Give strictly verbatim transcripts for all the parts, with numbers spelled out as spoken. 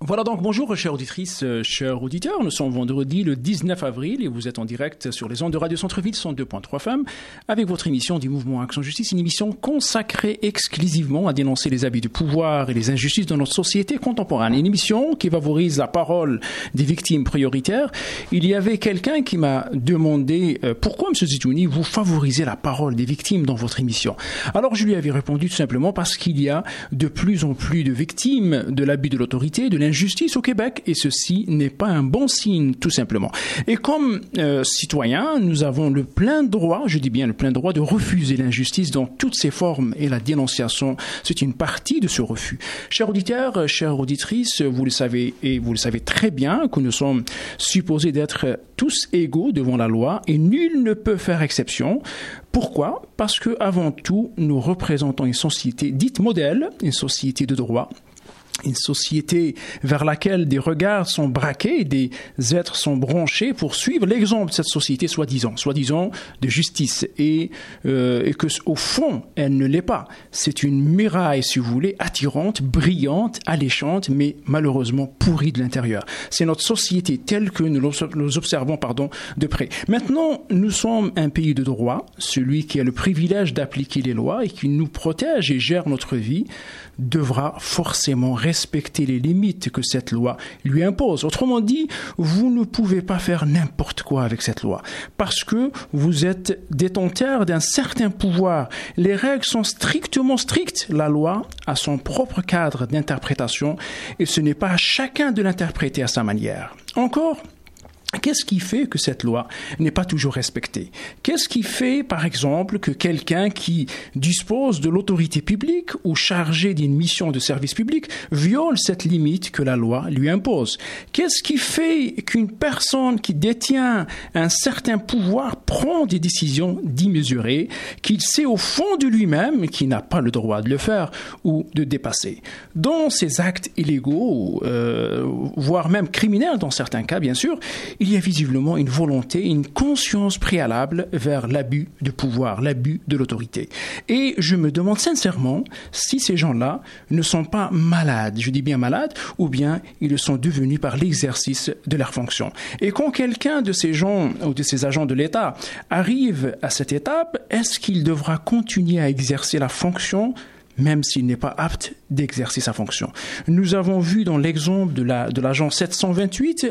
Voilà donc, bonjour chères auditrices, euh, chers auditeurs, nous sommes vendredi le dix-neuf avril et vous êtes en direct sur les ondes de Radio Centre-Ville cent deux point trois F M avec votre émission du Mouvement Action Justice, une émission consacrée exclusivement à dénoncer les abus de pouvoir et les injustices de notre société contemporaine. Une émission qui favorise la parole des victimes prioritaires. Il y avait quelqu'un qui m'a demandé euh, pourquoi, M. Zitouni, vous favorisez la parole des victimes dans votre émission. Alors je lui avais répondu tout simplement parce qu'il y a de plus en plus de victimes de l'abus de l'autorité, de l'injustice justice au Québec, et ceci n'est pas un bon signe, tout simplement. Et comme euh, citoyens, nous avons le plein droit, je dis bien le plein droit, de refuser l'injustice dans toutes ses formes, et la dénonciation, c'est une partie de ce refus. Chers auditeurs, chères auditrices, vous le savez, et vous le savez très bien, que nous sommes supposés d'être tous égaux devant la loi, et nul ne peut faire exception. Pourquoi ? Parce que, avant tout, nous représentons une société dite modèle, une société de droit, une société vers laquelle des regards sont braqués, des êtres sont branchés pour suivre l'exemple de cette société soi-disant, soi-disant de justice, et, euh, et que au fond, elle ne l'est pas. C'est une muraille, si vous voulez, attirante, brillante, alléchante, mais malheureusement pourrie de l'intérieur. C'est notre société telle que nous l'observons, pardon, de près. Maintenant, nous sommes un pays de droit, celui qui a le privilège d'appliquer les lois et qui nous protège et gère notre vie devra forcément respecter les limites que cette loi lui impose. Autrement dit, vous ne pouvez pas faire n'importe quoi avec cette loi parce que vous êtes détenteur d'un certain pouvoir. Les règles sont strictement strictes. La loi a son propre cadre d'interprétation et ce n'est pas à chacun de l'interpréter à sa manière. Encore, qu'est-ce qui fait que cette loi n'est pas toujours respectée? Qu'est-ce qui fait, par exemple, que quelqu'un qui dispose de l'autorité publique ou chargé d'une mission de service public viole cette limite que la loi lui impose? Qu'est-ce qui fait qu'une personne qui détient un certain pouvoir prend des décisions démesurées qu'il sait au fond de lui-même qu'il n'a pas le droit de le faire ou de dépasser? Dans ces actes illégaux, euh, voire même criminels dans certains cas, bien sûr, il y a visiblement une volonté, une conscience préalable vers l'abus de pouvoir, l'abus de l'autorité. Et je me demande sincèrement si ces gens-là ne sont pas malades, je dis bien malades, ou bien ils le sont devenus par l'exercice de leur fonction. Et quand quelqu'un de ces gens ou de ces agents de l'État arrive à cette étape, est-ce qu'il devra continuer à exercer la fonction même s'il n'est pas apte d'exercer sa fonction? Nous avons vu dans l'exemple de la, de l'agent sept cent vingt-huit,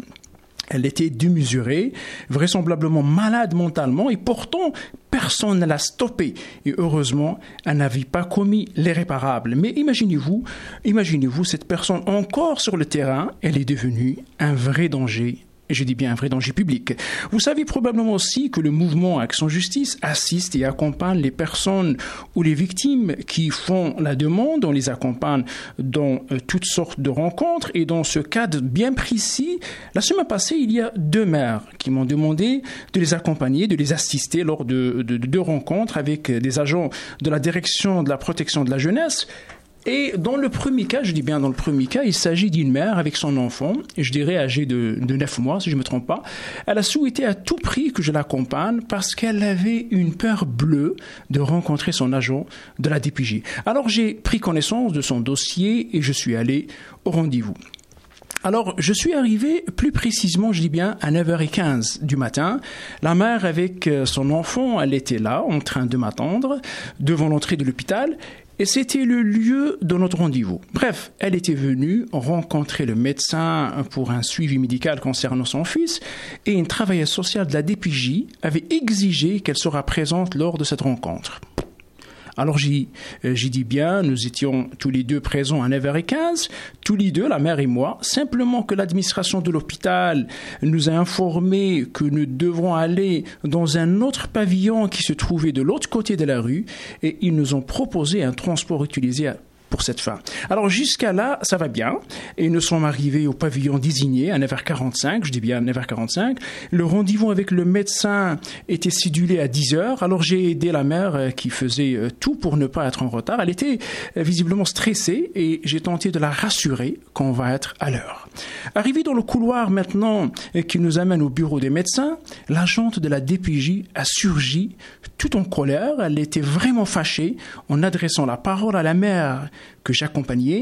elle était démesurée, vraisemblablement malade mentalement, et pourtant, personne ne l'a stoppée. Et heureusement, elle n'avait pas commis l'irréparable. Mais imaginez-vous, imaginez-vous cette personne encore sur le terrain, elle est devenue un vrai danger. Et je dis bien un vrai danger public. Vous savez probablement aussi que le mouvement Action Justice assiste et accompagne les personnes ou les victimes qui font la demande. On les accompagne dans euh, toutes sortes de rencontres. Et dans ce cadre bien précis, la semaine passée, il y a deux maires qui m'ont demandé de les accompagner, de les assister lors de, de, de deux rencontres avec des agents de la direction de la protection de la jeunesse. Et dans le premier cas, je dis bien dans le premier cas, il s'agit d'une mère avec son enfant, je dirais âgé de, de neuf mois, si je ne me trompe pas. Elle a souhaité à tout prix que je l'accompagne parce qu'elle avait une peur bleue de rencontrer son agent de la D P J. Alors j'ai pris connaissance de son dossier et je suis allé au rendez-vous. Alors, je suis arrivé plus précisément, je dis bien, à neuf heures quinze du matin. La mère avec son enfant, elle était là, en train de m'attendre, devant l'entrée de l'hôpital. Et c'était le lieu de notre rendez-vous. Bref, elle était venue rencontrer le médecin pour un suivi médical concernant son fils et une travailleuse sociale de la D P J avait exigé qu'elle sera présente lors de cette rencontre. Alors j'ai, j'ai dit bien, nous étions tous les deux présents à neuf heures quinze, tous les deux, la mère et moi, simplement que l'administration de l'hôpital nous a informé que nous devrons aller dans un autre pavillon qui se trouvait de l'autre côté de la rue et ils nous ont proposé un transport utilisé à pour cette fin. Alors jusqu'à là, ça va bien. Et nous sommes arrivés au pavillon désigné à neuf heures quarante-cinq, je dis bien neuf heures quarante-cinq. Le rendez-vous avec le médecin était cédulé à dix heures. Alors j'ai aidé la mère qui faisait tout pour ne pas être en retard. Elle était visiblement stressée et j'ai tenté de la rassurer qu'on va être à l'heure. Arrivé dans le couloir maintenant qui nous amène au bureau des médecins, l'agente de la D P J a surgi tout en colère. Elle était vraiment fâchée en adressant la parole à la mère que j'accompagnais.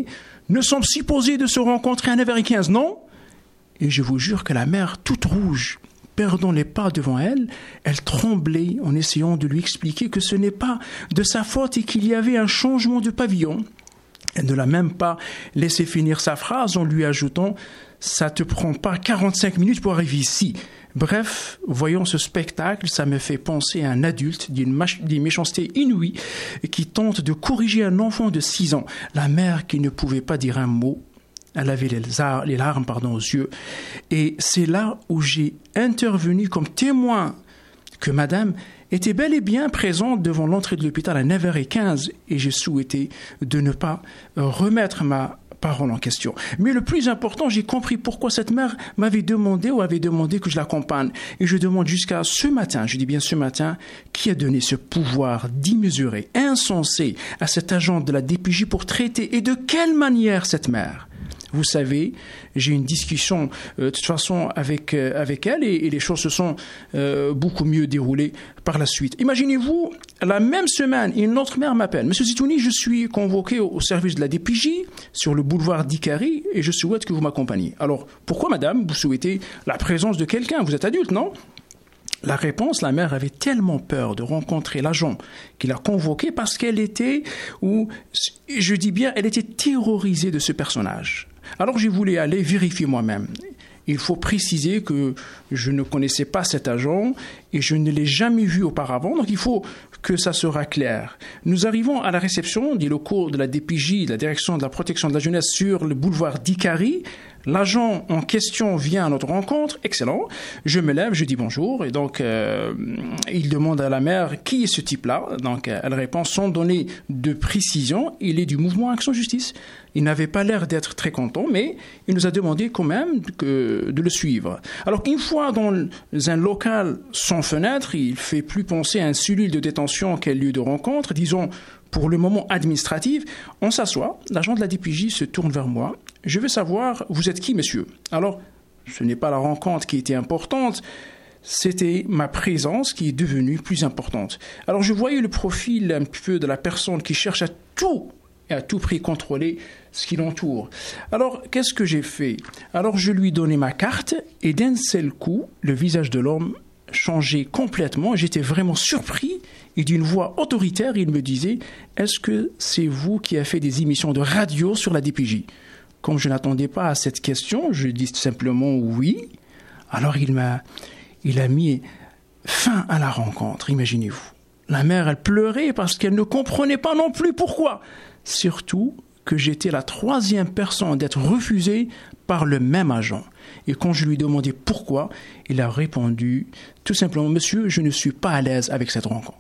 Nous sommes supposés de se rencontrer à neuf heures quinze, non? Et je vous jure que la mère, toute rouge, perdant les pas devant elle, elle tremblait en essayant de lui expliquer que ce n'est pas de sa faute et qu'il y avait un changement de pavillon. Elle ne l'a même pas laissé finir sa phrase en lui ajoutant « Ça te prend pas quarante-cinq minutes pour arriver ici ». Bref, voyant ce spectacle, ça me fait penser à un adulte d'une, mach- d'une méchanceté inouïe qui tente de corriger un enfant de six ans. La mère qui ne pouvait pas dire un mot, elle avait les, ar- les larmes pardon, aux yeux. Et c'est là où j'ai intervenu comme témoin que madame était bel et bien présente devant l'entrée de l'hôpital à neuf heures quinze et j'ai souhaité de ne pas remettre ma parole en question. Mais le plus important, j'ai compris pourquoi cette mère m'avait demandé ou avait demandé que je l'accompagne. Et je demande jusqu'à ce matin, je dis bien ce matin, qui a donné ce pouvoir démesuré, insensé à cet agent de la D P J pour traiter et de quelle manière cette mère? Vous savez, j'ai eu une discussion euh, de toute façon avec, euh, avec elle et, et les choses se sont euh, beaucoup mieux déroulées par la suite. Imaginez-vous, la même semaine, une autre mère m'appelle. Monsieur Zitouni, je suis convoqué au, au service de la D P J sur le boulevard d'Ikari et je souhaite que vous m'accompagniez. Alors, pourquoi madame, vous souhaitez la présence de quelqu'un? Vous êtes adulte, non? La réponse, la mère avait tellement peur de rencontrer l'agent qui l'a convoqué parce qu'elle était, ou je dis bien, elle était terrorisée de ce personnage. Alors j'ai voulu aller vérifier moi-même. Il faut préciser que je ne connaissais pas cet agent et je ne l'ai jamais vu auparavant, donc il faut que ça sera clair. Nous arrivons à la réception des locaux de la D P J, de la Direction de la Protection de la Jeunesse sur le boulevard d'Ikari. L'agent en question vient à notre rencontre, excellent. Je me lève, je dis bonjour et donc euh, il demande à la mère qui est ce type-là. Donc elle répond sans donner de précision, il est du mouvement Action Justice. Il n'avait pas l'air d'être très content, mais il nous a demandé quand même que, de le suivre. Alors une fois dans un local sans fenêtre, il fait plus penser à un cellule de détention qu'à un lieu de rencontre, disons pour le moment administratif. On s'assoit, l'agent de la D P J se tourne vers moi. Je veux savoir, vous êtes qui, monsieur? Alors, ce n'est pas la rencontre qui était importante, c'était ma présence qui est devenue plus importante. Alors, je voyais le profil un peu de la personne qui cherche à tout et à tout prix contrôler ce qui l'entoure. Alors, qu'est-ce que j'ai fait? Alors, je lui donnais ma carte et d'un seul coup, le visage de l'homme changeait complètement. J'étais vraiment surpris et d'une voix autoritaire, il me disait « Est-ce que c'est vous qui avez fait des émissions de radio sur la D P J ?» Comme je n'attendais pas à cette question, je dis simplement « oui ». Alors il m'a, il a mis fin à la rencontre, imaginez-vous. La mère, elle pleurait parce qu'elle ne comprenait pas non plus pourquoi. Surtout que j'étais la troisième personne d'être refusée par le même agent. Et quand je lui demandais pourquoi, il a répondu tout simplement « Monsieur, je ne suis pas à l'aise avec cette rencontre ».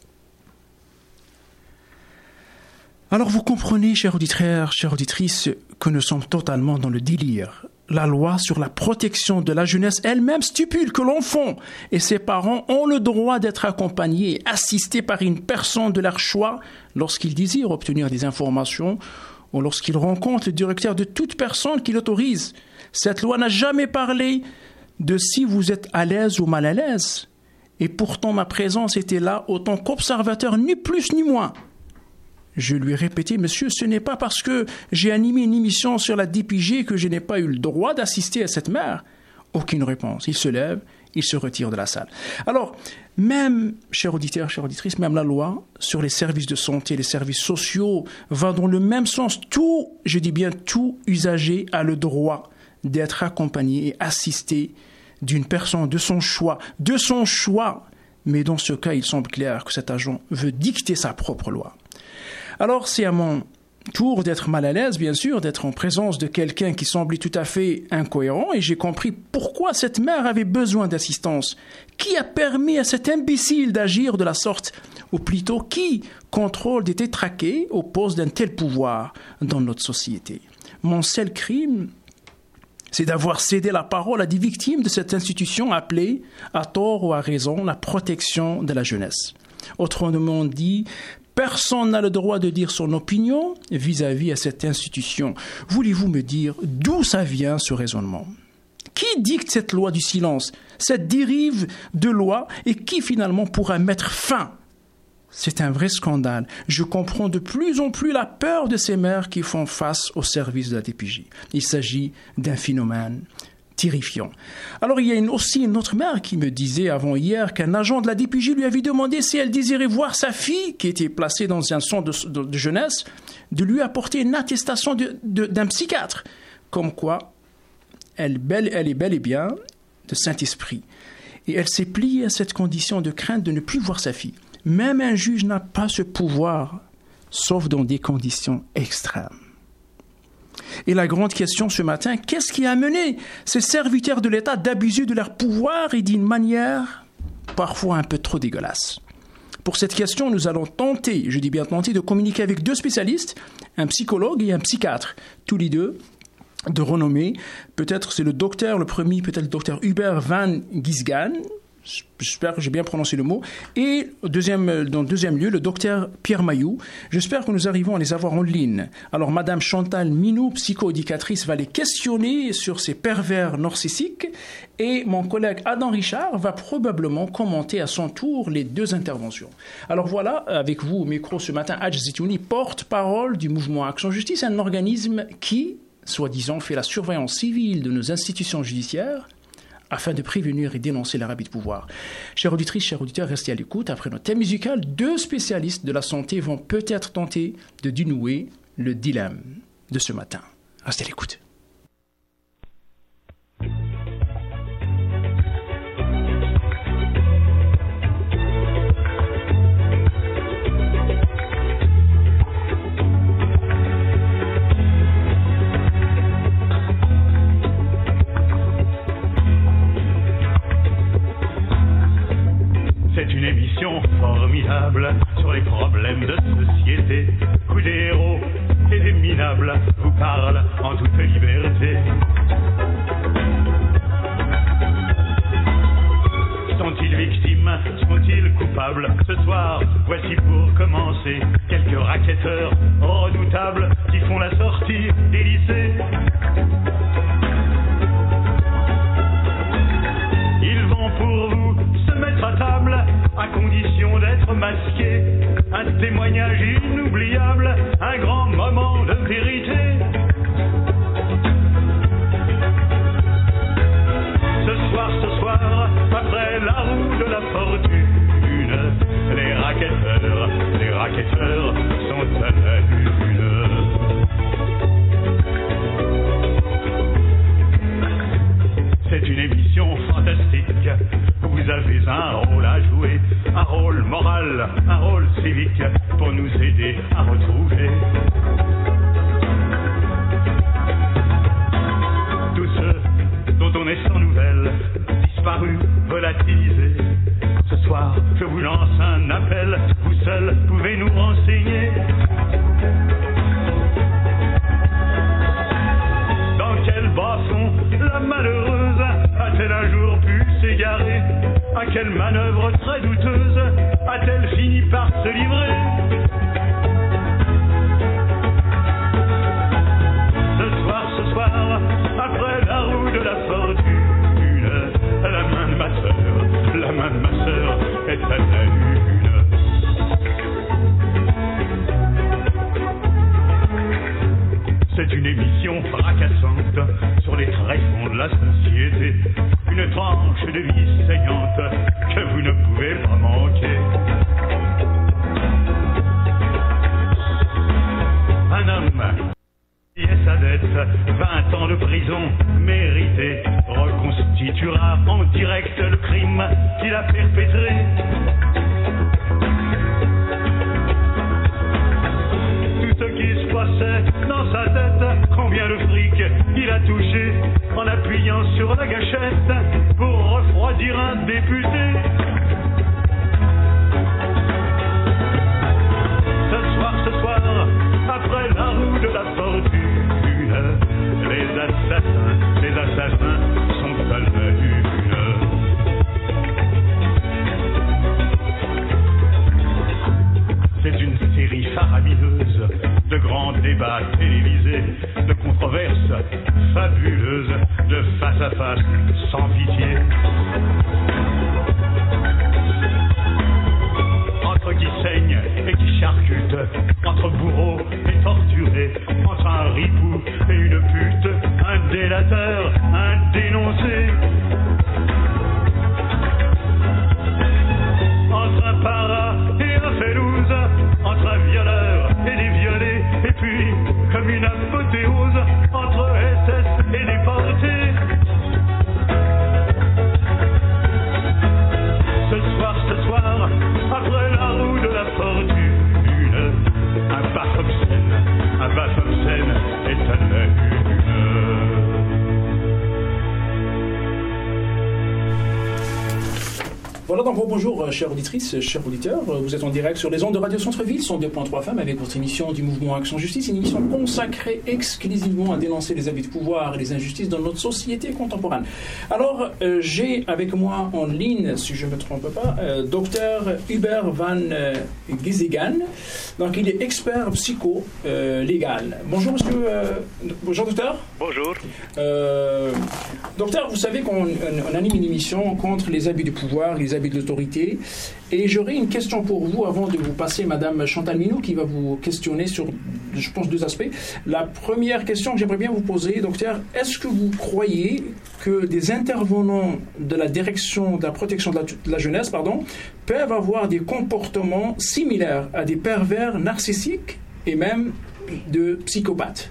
Alors vous comprenez, chers auditeurs, chères auditrices, que nous sommes totalement dans le délire. La loi sur la protection de la jeunesse elle-même stipule que l'enfant et ses parents ont le droit d'être accompagnés et assistés par une personne de leur choix lorsqu'ils désirent obtenir des informations ou lorsqu'ils rencontrent le directeur de toute personne qui l'autorise. Cette loi n'a jamais parlé de si vous êtes à l'aise ou mal à l'aise. Et pourtant, ma présence était là autant qu'observateur, ni plus ni moins. Je lui ai répété, monsieur, ce n'est pas parce que j'ai animé une émission sur la D P J que je n'ai pas eu le droit d'assister à cette mère. Aucune réponse. Il se lève, il se retire de la salle. Alors, même, chers auditeurs, chères auditrices, même la loi sur les services de santé, les services sociaux, va dans le même sens. Tout, je dis bien tout usager a le droit d'être accompagné et assisté d'une personne de son choix, de son choix. Mais dans ce cas, il semble clair que cet agent veut dicter sa propre loi. Alors, c'est à mon tour d'être mal à l'aise, bien sûr, d'être en présence de quelqu'un qui semblait tout à fait incohérent, et j'ai compris pourquoi cette mère avait besoin d'assistance. Qui a permis à cet imbécile d'agir de la sorte? Ou plutôt, qui contrôle des détraqués au poste d'un tel pouvoir dans notre société? Mon seul crime, c'est d'avoir cédé la parole à des victimes de cette institution appelée, à tort ou à raison, la protection de la jeunesse. Autrement dit, personne n'a le droit de dire son opinion vis-à-vis à cette institution. Voulez-vous me dire d'où ça vient, ce raisonnement? Qui dicte cette loi du silence, cette dérive de loi, et qui finalement pourra mettre fin? C'est un vrai scandale. Je comprends de plus en plus la peur de ces mères qui font face au service de la D P J. Il s'agit d'un phénomène terrifiant. Alors, il y a une, aussi une autre mère qui me disait avant-hier qu'un agent de la D P J lui avait demandé si elle désirait voir sa fille, qui était placée dans un centre de, de, de jeunesse, de lui apporter une attestation de, de, d'un psychiatre, comme quoi elle, belle, elle est bel et bien de Saint-Esprit. Et elle s'est pliée à cette condition de crainte de ne plus voir sa fille. Même un juge n'a pas ce pouvoir, sauf dans des conditions extrêmes. Et la grande question ce matin, qu'est-ce qui a amené ces serviteurs de l'État d'abuser de leur pouvoir et d'une manière parfois un peu trop dégueulasse? Pour cette question, nous allons tenter, je dis bien tenter, de communiquer avec deux spécialistes, un psychologue et un psychiatre, tous les deux de renommée. Peut-être c'est le docteur, le premier, peut-être le docteur Hubert Van Gisgaan, j'espère que j'ai bien prononcé le mot, et deuxième, dans le deuxième lieu, le docteur Pierre Mailloux. J'espère que nous arrivons à les avoir en ligne. Alors, Madame Chantal Minou, psychoéducatrice, va les questionner sur ces pervers narcissiques, et mon collègue Adam Richard va probablement commenter à son tour les deux interventions. Alors voilà, avec vous au micro ce matin, Hadj Zitouni, porte-parole du mouvement Action Justice, un organisme qui, soi-disant, fait la surveillance civile de nos institutions judiciaires, afin de prévenir et dénoncer l'abus de pouvoir. Chères auditrices, chers auditeurs, restez à l'écoute. Après notre thème musical, deux spécialistes de la santé vont peut-être tenter de dénouer le dilemme de ce matin. Restez à l'écoute. C'est une émission formidable sur les problèmes de société où des héros et des minables vous parlent en toute liberté. Sont-ils victimes? Sont-ils coupables? Ce soir, voici pour commencer quelques racketteurs redoutables qui font la sortie des lycées. Ils vont pour vous se mettre à table à condition d'être masqués. Un témoignage inoubliable, un grand moment de vérité. Ce soir, ce soir, après la roue de la fortune, les racketteurs, les racketteurs sont à la lune. C'est une émission fantastique. Vous avez un rôle à jouer, un rôle moral, un rôle civique pour nous aider à retrouver tous ceux dont on est sans nouvelles, disparus, volatilisés. Ce soir, je vous lance un appel, vous seuls pouvez nous renseigner. Dans quel bas-fond la malheureuse a-t-elle un jour pu s'égarer? À quelle manœuvre très douteuse a-t-elle fini par se livrer? Ce soir, ce soir, après la roue de la fortune, la main de ma sœur, la main de ma sœur est à la lune. C'est une émission fracassante sur les tréfonds de la société. Une tranche de vie saignante que vous ne pouvez pas manquer. Un homme qui est sa dette, vingt ans de prison méritée, reconstituera en direct le crime qu'il a perpétré. Tout ce qui se passait dans sa tête, combien de fric il a touché en appuyant sur la gâchette pour refroidir un député. Ce soir, ce soir, après la roue de la fortune, les assassins, les assassins sont à la lune. C'est une série faramineuse de grands débats télévisés, de controverses fabuleuses, de face à face sans pitié. Entre qui saignent prédateur, un dénoncé. Entre un para et un félouse, entre un violeur et des violés, et puis, comme une apothéose, entre S S et déportés. Ce soir, ce soir, après la roue de la fortune, un bas obscène, un bas obscène est à la une. Voilà donc bonjour chères auditrices, chers auditeurs. Vous êtes en direct sur les ondes de Radio Centre-Ville, cent deux point trois F M, avec votre émission du mouvement Action Justice, une émission consacrée exclusivement à dénoncer les abus de pouvoir et les injustices dans notre société contemporaine. Alors, euh, j'ai avec moi en ligne, si je ne me trompe pas, euh, docteur Hubert van euh, Giseghan. Donc, il est expert psycho euh, légal. Bonjour monsieur. Euh, bonjour docteur. Bonjour. Euh, docteur, vous savez qu'on on anime une émission contre les abus de pouvoir, les abus de l'autorité. Et j'aurais une question pour vous avant de vous passer Madame Chantal Minou qui va vous questionner sur, je pense, deux aspects. La première question que j'aimerais bien vous poser, docteur, est-ce que vous croyez que des intervenants de la direction de la protection de la, de la jeunesse, pardon, peuvent avoir des comportements similaires à des pervers narcissiques et même de psychopathes?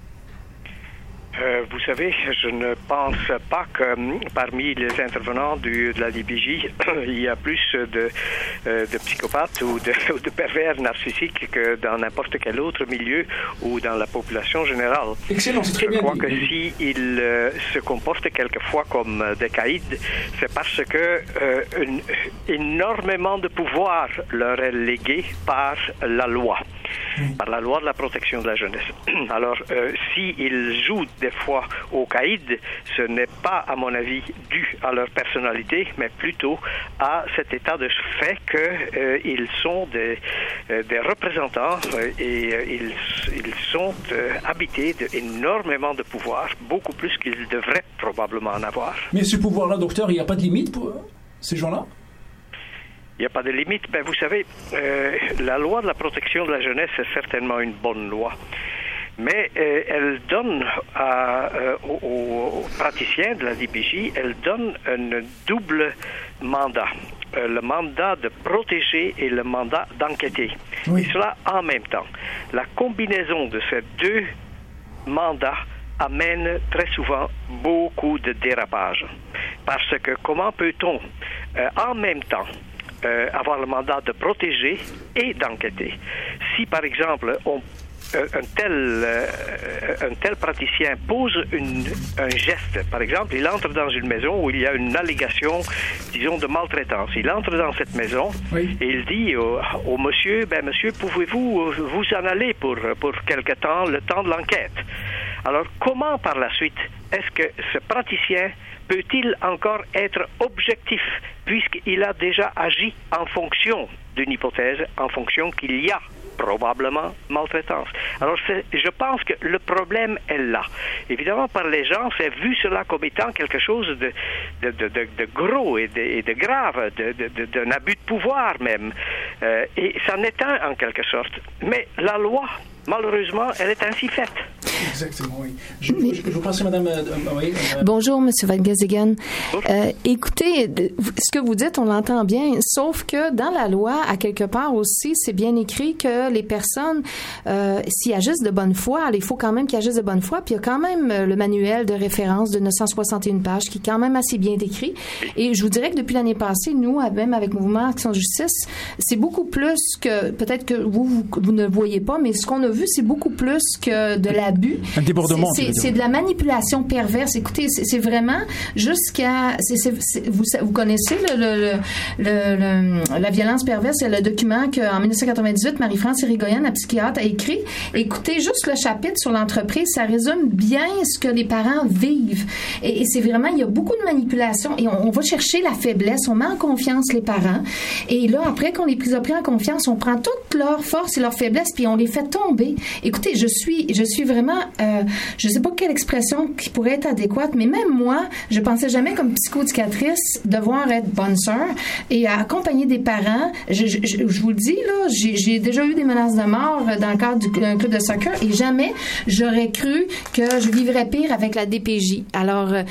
Euh, vous savez, je ne pense pas que parmi les intervenants du, de la D P J, il y a plus de, euh, de psychopathes ou de, ou de pervers narcissiques que dans n'importe quel autre milieu ou dans la population générale. Excellent, c'est très je bien crois dit. que s'ils si euh, se comportent quelquefois comme des caïds, c'est parce que euh, une, énormément de pouvoir leur est légué par la loi. Par la loi de la protection de la jeunesse. Alors, euh, s'ils jouent des fois au caïd, ce n'est pas, à mon avis, dû à leur personnalité, mais plutôt à cet état de fait qu'ils euh, sont des, euh, des représentants euh, et euh, ils, ils sont euh, habités d'énormément de pouvoir, beaucoup plus qu'ils devraient probablement en avoir. Mais ce pouvoir-là, docteur, il n'y a pas de limite pour ces gens-là? Il n'y a pas de limite. Ben, vous savez, euh, la loi de la protection de la jeunesse est certainement une bonne loi. Mais euh, elle donne à, euh, aux, aux praticiens de la D P J, elle donne un double mandat. Euh, le mandat de protéger et le mandat d'enquêter. Oui. Et cela en même temps. La combinaison de ces deux mandats amène très souvent beaucoup de dérapages. Parce que comment peut-on, euh, en même temps, Euh, avoir le mandat de protéger et d'enquêter. Si, par exemple, on, euh, un, tel, euh, un tel praticien pose une, un geste, par exemple, il entre dans une maison où il y a une allégation, disons, de maltraitance. Il entre dans cette maison oui. et il dit au, au monsieur, ben monsieur, pouvez-vous vous en aller pour, pour quelque temps, le temps de l'enquête? Alors, comment par la suite est-ce que ce praticien peut-il encore être objectif puisqu'il a déjà agi en fonction d'une hypothèse, en fonction qu'il y a probablement maltraitance. Alors, c'est, je pense que le problème est là. Évidemment, par les gens, c'est vu cela comme étant quelque chose de, de, de, de, de gros et de, et de grave, de, de, de, d'un abus de pouvoir même. Euh, et ça en est un, en quelque sorte. Mais la loi, malheureusement, elle est ainsi faite. Exactement, oui. Je, je, je vous passe, Madame... Euh, oui, euh... Bonjour, M. Van Giseghan. Euh, écoutez, ce que vous dites, on l'entend bien, sauf que dans la loi, à quelque part aussi, c'est bien écrit que les personnes, euh, s'ils agissent de bonne foi, alors il faut quand même qu'ils agissent de bonne foi, puis il y a quand même le manuel de référence de neuf cent soixante et une pages qui est quand même assez bien décrit. Et je vous dirais que depuis l'année passée, nous, même avec Mouvement Action Justice, c'est beaucoup plus que, peut-être que vous, vous, vous ne voyez pas, mais ce qu'on a vu, c'est beaucoup plus que de l'abus. Un débordement. C'est, c'est, c'est de la manipulation perverse. Écoutez, c'est, c'est vraiment jusqu'à... C'est, c'est, c'est, vous, vous connaissez le, le, le, le, la violence perverse, c'est le document qu'en dix-neuf cent quatre-vingt-dix-huit, Marie-France Irigoyen, la psychiatre, a écrit. Écoutez, juste le chapitre sur l'entreprise, ça résume bien ce que les parents vivent. Et, et c'est vraiment, il y a beaucoup de manipulation et on, on va chercher la faiblesse, on met en confiance les parents. Et là, après qu'on les a pris en confiance, on prend toute leur force et leur faiblesse puis on les fait tomber. Écoutez, je suis, je suis vraiment vraiment, euh, je sais pas quelle expression qui pourrait être adéquate, mais même moi, je pensais jamais comme psychoéducatrice devoir être bonne sœur et accompagner des parents. Je, je, je, je vous le dis, là, j'ai, j'ai déjà eu des menaces de mort dans le cadre d'un club de soccer et jamais j'aurais cru que je vivrais pire avec la D P J. Alors, euh,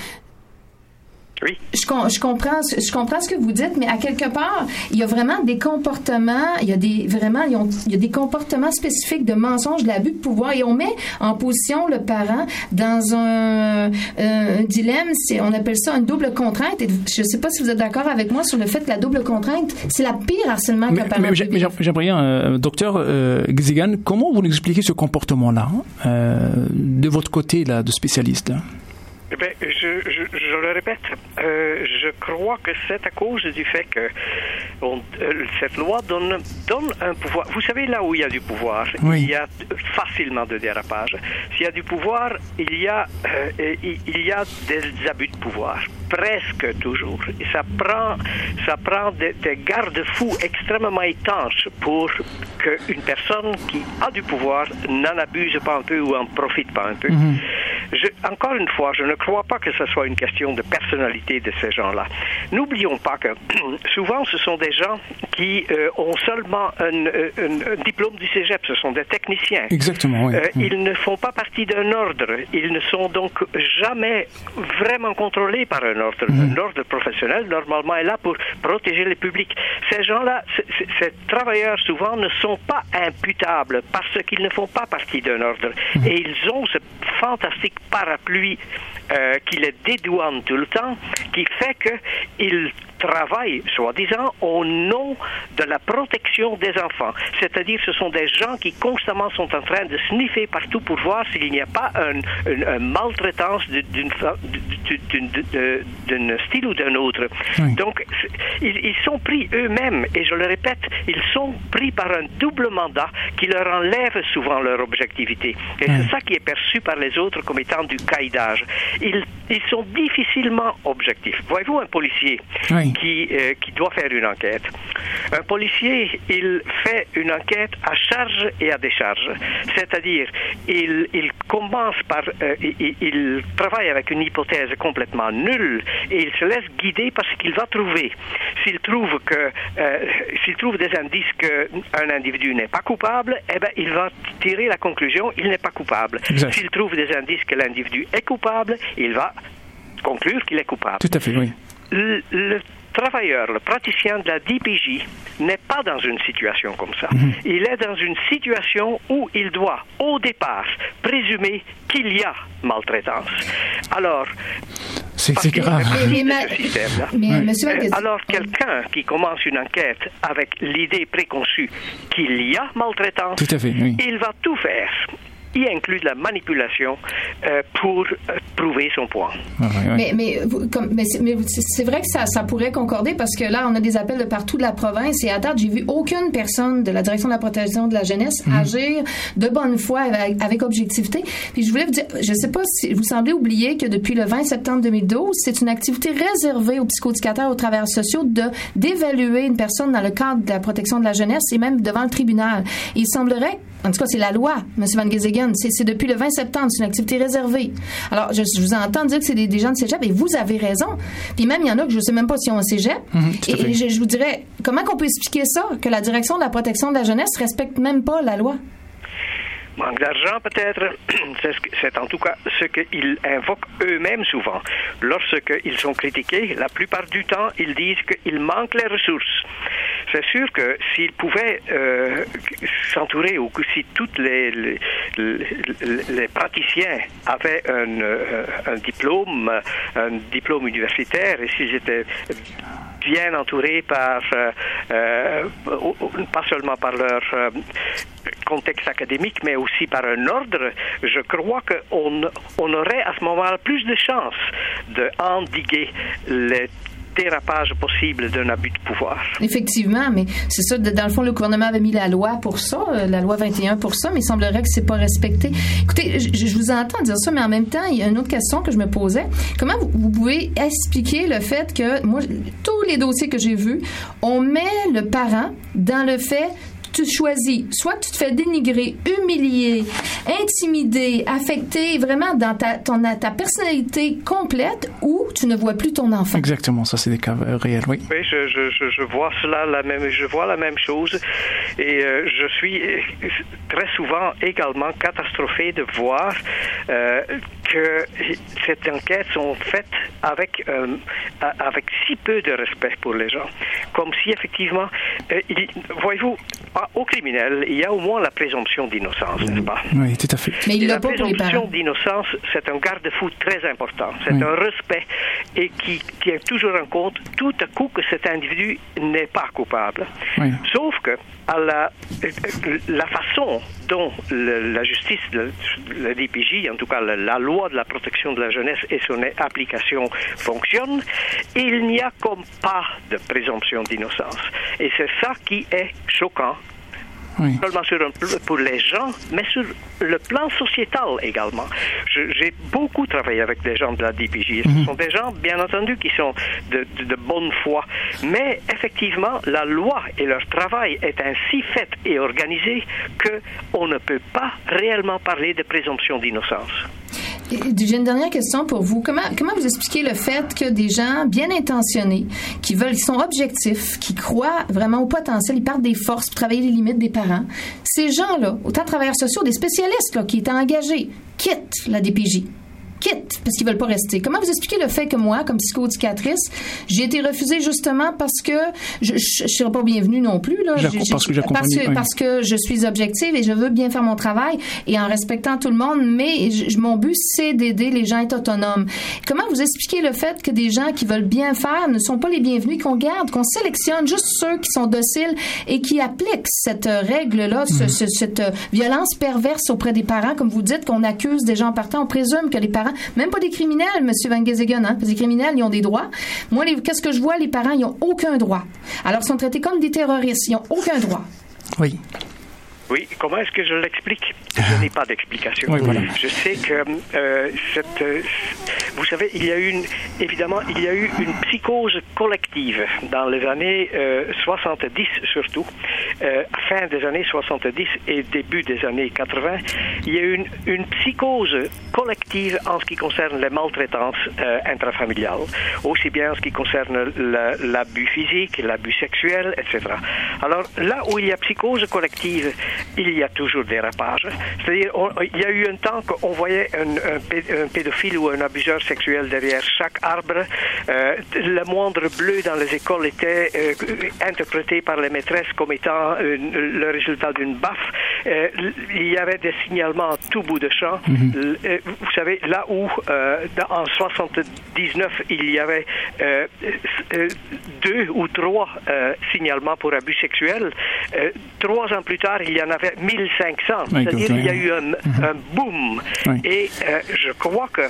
Oui. Je, je comprends, je comprends ce que vous dites, mais à quelque part, il y a vraiment des comportements, il y a des vraiment, il y a, il y a des comportements spécifiques de mensonges, d'abus de pouvoir, et on met en position le parent dans un, un dilemme. C'est, on appelle ça une double contrainte. Et je ne sais pas si vous êtes d'accord avec moi sur le fait que la double contrainte, c'est la pire harcèlement qu'un parent. Mais, mais j'aimerais bien, euh, docteur euh, Gzigan, comment vous expliquez ce comportement-là euh, de votre côté là, de spécialiste? Eh bien, je, je, je le répète, euh, je crois que c'est à cause du fait que on, euh, cette loi donne, donne un pouvoir. Vous savez, là où il y a du pouvoir, oui. il y a facilement de dérapage. S'il y a du pouvoir, il y a, euh, il y a des abus de pouvoir, presque toujours. Et ça prend, ça prend des, des garde-fous extrêmement étanches pour qu'une personne qui a du pouvoir n'en abuse pas un peu ou en profite pas un peu. Mm-hmm. Je, encore une fois, je ne crois pas que ce soit une question de personnalité de ces gens-là. N'oublions pas que souvent ce sont des gens qui euh, ont seulement un, un, un diplôme du cégep, ce sont des techniciens. Exactement, oui. Euh, ils ne font pas partie d'un ordre, ils ne sont donc jamais vraiment contrôlés par un ordre. Mmh. Un ordre professionnel, normalement, est là pour protéger le public. Ces gens-là, c- c- ces travailleurs, souvent, ne sont pas imputables parce qu'ils ne font pas partie d'un ordre. Mmh. Et ils ont ce fantastique parapluie euh, qui les dédouane tout le temps, qui fait qu'ils travaillent, soi-disant, au nom de la protection des enfants. C'est-à-dire, ce sont des gens qui constamment sont en train de sniffer partout pour voir s'il n'y a pas un, un, un maltraitance d'une, d'une, d'une, d'un style ou d'un autre. Oui. Donc, ils, ils sont pris eux-mêmes, et je le répète, ils sont pris par un double mandat qui leur enlève souvent leur objectivité. Et oui. c'est ça qui est perçu par les autres comme étant du caïdage. Ils, ils sont difficilement objectifs. Voyez-vous, un policier oui. qui, euh, qui doit faire une enquête. Un policier, il fait une enquête à charge et à décharge. C'est-à-dire, il, il commence par... Euh, il, il travaille avec une hypothèse complètement nulle et il se laisse guider par ce qu'il va trouver. S'il trouve que... Euh, s'il trouve des indices qu'un individu n'est pas coupable, eh ben, il va tirer la conclusion, il n'est pas coupable. Exact. S'il trouve des indices que l'individu est coupable, il va conclure qu'il est coupable. Tout à fait, oui. Le, le travailleur, le praticien de la D P J n'est pas dans une situation comme ça. Mmh. Il est dans une situation où il doit, au départ, présumer qu'il y a maltraitance. Alors, c'est, c'est grave. Mais, mais, ce système-là. Mais, oui. monsieur, euh, alors, quelqu'un qui commence une enquête avec l'idée préconçue qu'il y a maltraitance, tout à fait, oui. il va tout faire, y inclut de la manipulation euh, pour euh, prouver son point. Ah, oui, oui. Mais, mais, vous, comme, mais, c'est, mais c'est vrai que ça, ça pourrait concorder parce que là, on a des appels de partout de la province et à date, j'ai vu aucune personne de la Direction de la protection de la jeunesse mmh. agir de bonne foi avec, avec objectivité. Puis je voulais vous dire, je ne sais pas si vous semblez oublier que depuis le vingt septembre deux mille douze, c'est une activité réservée aux psychoéducateurs, aux travailleurs sociaux de, d'évaluer une personne dans le cadre de la protection de la jeunesse et même devant le tribunal. Et il semblerait, en tout cas, c'est la loi, M. Van Giseggen, C'est, c'est depuis le vingt septembre, c'est une activité réservée. Alors, je, je vous entends dire que c'est des, des gens de cégep, et vous avez raison. Puis même, il y en a que je ne sais même pas si ont un cégep. Mmh, et et je, je vous dirais, comment qu'on peut expliquer ça, que la Direction de la protection de la jeunesse respecte même pas la loi? Manque d'argent, peut-être. C'est, ce que, c'est en tout cas ce qu'ils invoquent eux-mêmes souvent. Lorsqu'ils sont critiqués, la plupart du temps, ils disent qu'il manque les ressources. C'est sûr que s'ils pouvaient euh, s'entourer, ou que si tous les, les, les, les praticiens avaient un, un diplôme, un diplôme universitaire, et s'ils étaient bien entourés par, euh, euh, pas seulement par leur euh, contexte académique, mais aussi par un ordre, je crois qu'on on aurait à ce moment-là plus de chances de endiguer les dérapage possible d'un abus de pouvoir. Effectivement, mais c'est ça, dans le fond, le gouvernement avait mis la loi pour ça, la loi vingt et un pour ça, mais il semblerait que c'est pas respecté. Écoutez, je, je vous entends dire ça, mais en même temps, il y a une autre question que je me posais. Comment vous, vous pouvez expliquer le fait que, moi, tous les dossiers que j'ai vus, on met le parent dans le fait tu choisis, soit tu te fais dénigrer, humilier, intimider, affecter vraiment dans ta, ton, ta personnalité complète, ou tu ne vois plus ton enfant. Exactement, ça c'est des cas réels, oui. Oui, je, je, je vois cela, la même, je vois la même chose, et euh, je suis très souvent également catastrophé de voir euh, que ces enquêtes sont faites avec, euh, avec si peu de respect pour les gens. Comme si effectivement, euh, il, voyez-vous, au criminel, il y a au moins la présomption d'innocence, n'est-ce pas? Oui, tout à fait. Mais il et l'a la pas pour les présomption parents. d'innocence, c'est un garde-fou très important. C'est oui. un respect et qui tient toujours en compte tout à coup que cet individu n'est pas coupable. Oui. Sauf que à la, la façon dont le, la justice, le, le D P J, en tout cas la, la loi de la protection de la jeunesse et son application fonctionne, il n'y a comme pas de présomption d'innocence. Et c'est ça qui est choquant. Oui. Seulement sur un, pour les gens, mais sur le plan sociétal également. Je, j'ai beaucoup travaillé avec des gens de la D P J. Ce mm-hmm. sont des gens, bien entendu, qui sont de, de, de bonne foi. Mais effectivement, la loi et leur travail est ainsi fait et organisé qu'on ne peut pas réellement parler de présomption d'innocence. J'ai une dernière question pour vous. Comment, comment vous expliquez le fait que des gens bien intentionnés, qui veulent, qui sont objectifs, qui croient vraiment au potentiel, ils partent des forces pour travailler les limites des parents, ces gens-là, autant travailleurs sociaux, des spécialistes là, qui étaient engagés, quittent la D P J? Quittent parce qu'ils veulent pas rester. Comment vous expliquez le fait que moi, comme psychoéducatrice, j'ai été refusée justement parce que je ne serais pas bienvenue non plus là. J'ai, j'ai, parce que parce que, oui. parce que je suis objective et je veux bien faire mon travail et en respectant tout le monde, mais je, mon but c'est d'aider les gens à être autonomes. Comment vous expliquez le fait que des gens qui veulent bien faire ne sont pas les bienvenus, qu'on garde, qu'on sélectionne juste ceux qui sont dociles et qui appliquent cette règle-là, mmh. ce, ce, cette violence perverse auprès des parents, comme vous dites, qu'on accuse des gens partant, on présume que les parents, même pas des criminels, M. Van Gezegen, hein, parce que les criminels, ils ont des droits. Moi, les, qu'est-ce que je vois? Les parents, ils n'ont aucun droit. Alors, ils sont traités comme des terroristes. Ils n'ont aucun droit. Oui. Oui, comment est-ce que je l'explique? Je n'ai pas d'explication. Oui, voilà. Je sais que euh, cette, euh, vous savez, il y a eu une, évidemment, il y a eu une psychose collective dans les années euh, soixante-dix surtout, euh, fin des années soixante-dix et début des années quatre-vingts. Il y a eu une, une psychose collective en ce qui concerne les maltraitances euh, intrafamiliales, aussi bien en ce qui concerne la, l'abus physique, l'abus sexuel, et cetera. Alors là où il y a psychose collective, il y a toujours dérapage. C'est-à-dire, on, il y a eu un temps qu'on voyait un, un, un pédophile ou un abuseur sexuel derrière chaque arbre. Euh, le moindre bleu dans les écoles était euh, interprété par les maîtresses comme étant euh, le résultat d'une baffe. Euh, il y avait des signalements à tout bout de champ. Mm-hmm. Euh, vous savez, là où euh, en soixante-dix-neuf, il y avait euh, euh, deux ou trois euh, signalements pour abus sexuels, euh, trois ans plus tard, il y en avait mille cinq cents. Oui, c'est-à-dire qu'il y a eu un, mm-hmm. un boom. Oui. Et euh, je crois que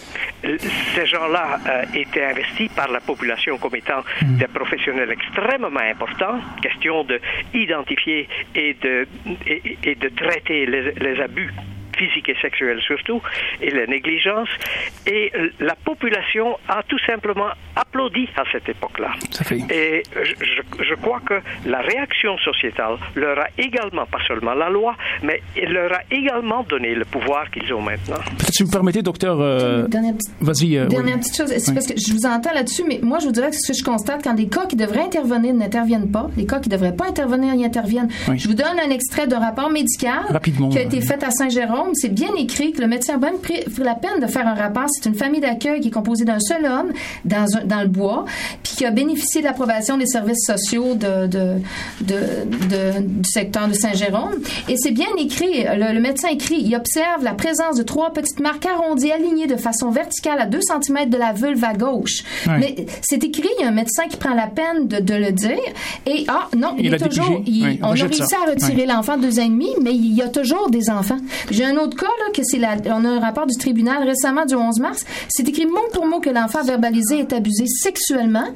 ces gens-là euh, étaient investis par la population comme étant mm-hmm. des professionnels extrêmement importants. Question d'identifier et de, et, et de traiter les, les abus physique et sexuelle surtout, et la négligence. Et la population a tout simplement applaudi à cette époque-là. Ça fait. Et je, je crois que la réaction sociétale leur a également, pas seulement la loi, mais elle leur a également donné le pouvoir qu'ils ont maintenant. Peut-être si vous me permettez, docteur... Euh... Dernière, petite, Vas-y. Euh, dernière oui. petite chose, c'est oui. parce que je vous entends là-dessus, mais moi, je vous dirais que ce que je constate, quand des cas qui devraient intervenir n'interviennent pas, les cas qui ne devraient pas intervenir y interviennent. Oui. Je vous donne un extrait d'un rapport médical Rapidement, qui a été oui. fait à Saint-Jérôme. C'est bien écrit que le médecin a bien pris la peine de faire un rapport. C'est une famille d'accueil qui est composée d'un seul homme dans, un, dans le bois, puis qui a bénéficié de l'approbation des services sociaux de, de, de, de, du secteur de Saint-Jérôme. Et c'est bien écrit. Le, le médecin écrit, il observe la présence de trois petites marques arrondies alignées de façon verticale à deux centimètres de la vulve à gauche. Oui. Mais c'est écrit, il y a un médecin qui prend la peine de, de le dire. Et ah non, il, il est toujours... Il, oui, on, on a réussi ça. à retirer oui. l'enfant de deux ans et demi, mais il y a toujours des enfants. J'ai un autre cas, là, que c'est la, on a un rapport du tribunal récemment du onze mars. C'est écrit mot pour mot que l'enfant verbalisé est abusé sexuellement.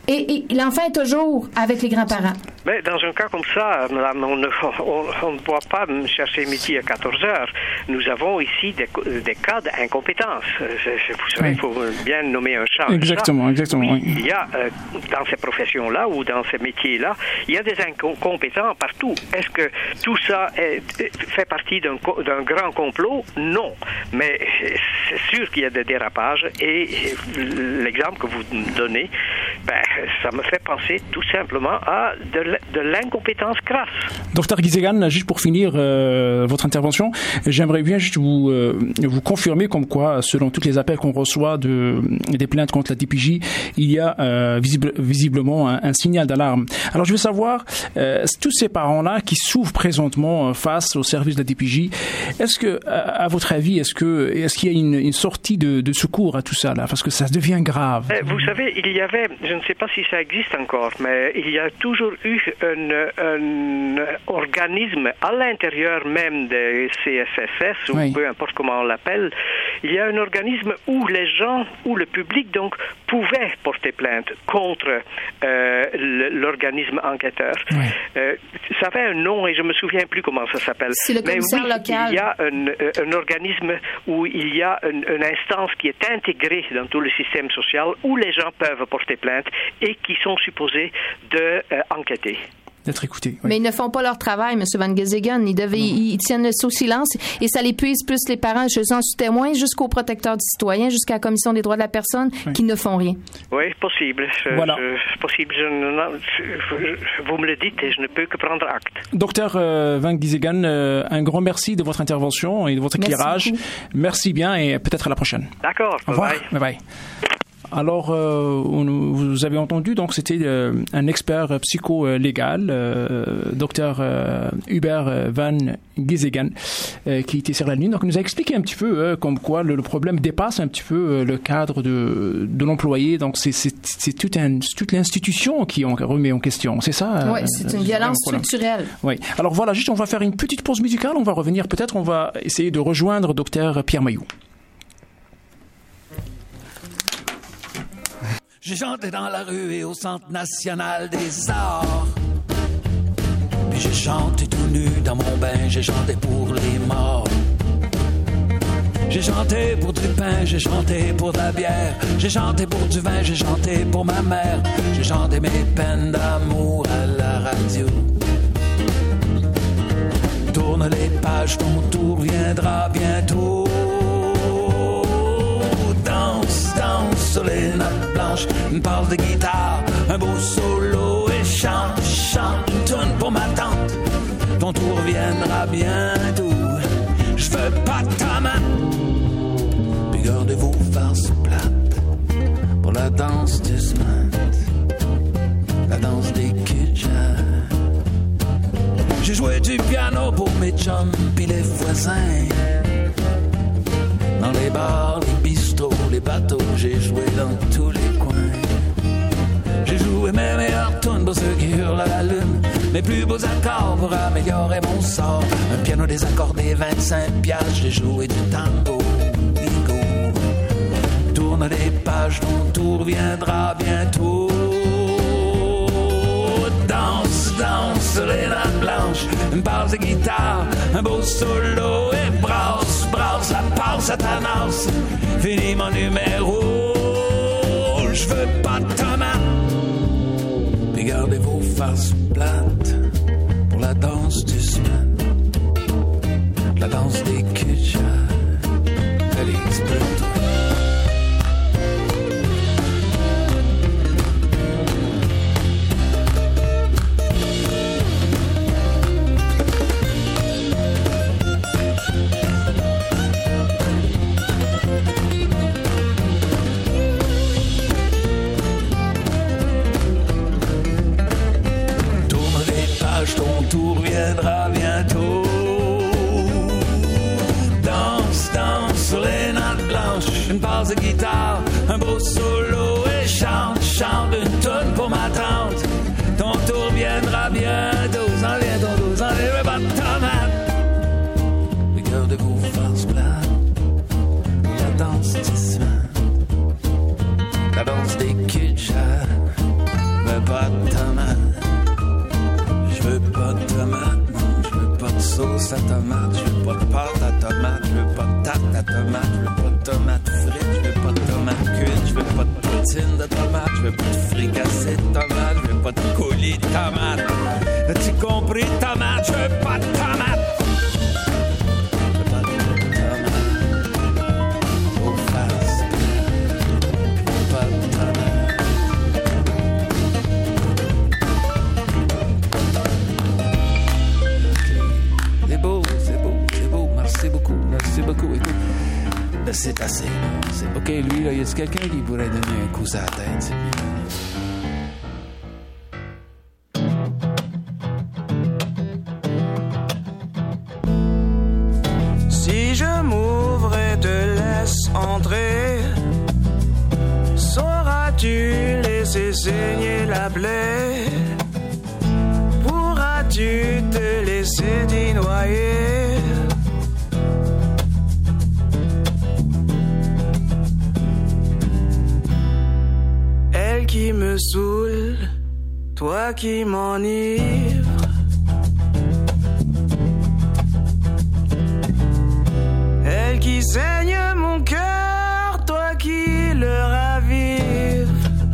et, et l'enfant est toujours avec les grands-parents. Mais dans un cas comme ça, madame, on ne, on, on ne doit pas me chercher midi à quatorze heures. Nous avons ici des, des cas d'incompétence. Vous savez, il oui. faut bien nommer un chat. Exactement, un chat. exactement. Oui, oui. Il y a, euh, dans ces professions-là ou dans ces métiers-là, il y a des incompétents partout. Est-ce que tout ça est, fait partie d'un, d'un grand complot? Non. Mais c'est sûr qu'il y a des dérapages et l'exemple que vous donnez, ben, ça me fait penser tout simplement à de de l'incompétence crasse. Docteur Gizegan, juste pour finir euh, votre intervention, j'aimerais bien juste vous, euh, vous confirmer comme quoi, selon tous les appels qu'on reçoit de, des plaintes contre la D P J, il y a euh, visible, visiblement un, un signal d'alarme. Alors je veux savoir, euh, tous ces parents-là qui souffrent présentement face au service de la D P J, est-ce que, à, à votre avis, est-ce que est-ce qu'il y a une, une sortie de, de secours à tout ça là, parce que ça devient grave. Vous savez, il y avait, je ne sais pas si ça existe encore, mais il y a toujours eu un, un organisme à l'intérieur même des C S S S, ou oui. peu importe comment on l'appelle, il y a un organisme où les gens, où le public donc pouvait porter plainte contre euh, l'organisme enquêteur. Oui. Euh, ça avait un nom et je me souviens plus comment ça s'appelle. C'est le commissaire mais oui, local. Il y a un, un organisme où il y a une, une instance qui est intégrée dans tout le système social où les gens peuvent porter plainte et qui sont supposés de euh, enquêter. D'être écoutés. Oui. Mais ils ne font pas leur travail, M. Van Gizegan. Ils, devaient, ils, ils tiennent le sous silence et ça l'épuise plus les parents. Je j'en suis témoin jusqu'au protecteur du citoyen, jusqu'à la Commission des droits de la personne oui. qui ne font rien. Oui, possible. Je, voilà. je, possible. Je, je, vous me le dites et je ne peux que prendre acte. Docteur euh, Van Gizegan, euh, un grand merci de votre intervention et de votre éclairage. Merci, merci bien et peut-être à la prochaine. D'accord. Au revoir. Bye bye. bye. Alors, euh, on, vous avez entendu, donc c'était euh, un expert psycho-légal, euh, docteur euh, Hubert Van Gizegan, euh, qui était sur la ligne. Donc, il nous a expliqué un petit peu euh, comme quoi le, le problème dépasse un petit peu euh, le cadre de, de l'employé. Donc, c'est, c'est, c'est, toute un, c'est toute l'institution qui on remet en question. C'est ça? Oui, euh, c'est une violence structurelle. Oui. Alors voilà, juste on va faire une petite pause musicale. On va revenir. Peut-être on va essayer de rejoindre docteur Pierre Mailloux. J'ai chanté dans la rue et au Centre national des arts. Puis j'ai chanté tout nu dans mon bain, j'ai chanté pour les morts. J'ai chanté pour du pain, j'ai chanté pour de la bière. J'ai chanté pour du vin, j'ai chanté pour ma mère. J'ai chanté mes peines d'amour à la radio. Tourne les pages, ton tour viendra bientôt. Danse, danse sur les nappes blanches, une parle de guitare, un beau solo et chante, chante une toune pour ma tante. Ton tour viendra bientôt, je veux pas ta main. Puis gardez vos farces plates pour la danse du smart, la danse des kitschas. J'ai joué du piano pour mes chums pis les voisins. Dans les bars, les bistrots, les bateaux, j'ai joué dans tous les coins. J'ai joué mes meilleures tunes pour ceux qui hurlent à la lune, mes plus beaux accords pour améliorer mon sort. Un piano désaccordé, vingt-cinq piastres, j'ai joué du tango, bingo. Tourne les pages, ton tour viendra bientôt. Danse, danse sur les nappes blanches, une basse de guitare, un beau solo et brasse, brasse la passe à ta nasse. Fini mon numéro, je veux pas ta main. Puis gardez vos faces plates pour la danse du semaine, la danse des kitschas. Allez, explose-toi. Ton tour viendra bientôt. Danse, danse sur les nattes blanches, une basse de guitare, un beau solo et chante, chante une toune pour ma tante. Ton tour viendra bientôt, s'en vient ton dos, s'en vient pas ta main. Regardez vos faces plates, la danse du semaine, la danse des kitschas. sauce à tomate, je veux pas de pâte à tomate, je veux pas de tarte à tomate, je veux pas de tomates frites, je veux pas de tomates cuites, je veux pas de poutine de tomate, je veux pas de fricassé de tomate, je veux pas de coulis de tomate. As-tu compris, tomate, je veux pas de tomate. Je veux pas de tomate. Au face. Pas de tomate. C'est beau, c'est beau, c'est beau. Merci beaucoup, merci beaucoup. Écoute, là, c'est assez. C'est... OK, lui, là, y a-t-il quelqu'un qui pourrait donner un coup sur la tête? C'est bien. Si je m'ouvre et te laisse entrer, sauras-tu laisser saigner la plaie? Pourras-tu te laisser t'y noyer? Elle qui me saoule, toi qui m'enivres. Elle qui saigne mon cœur, toi qui le ravive.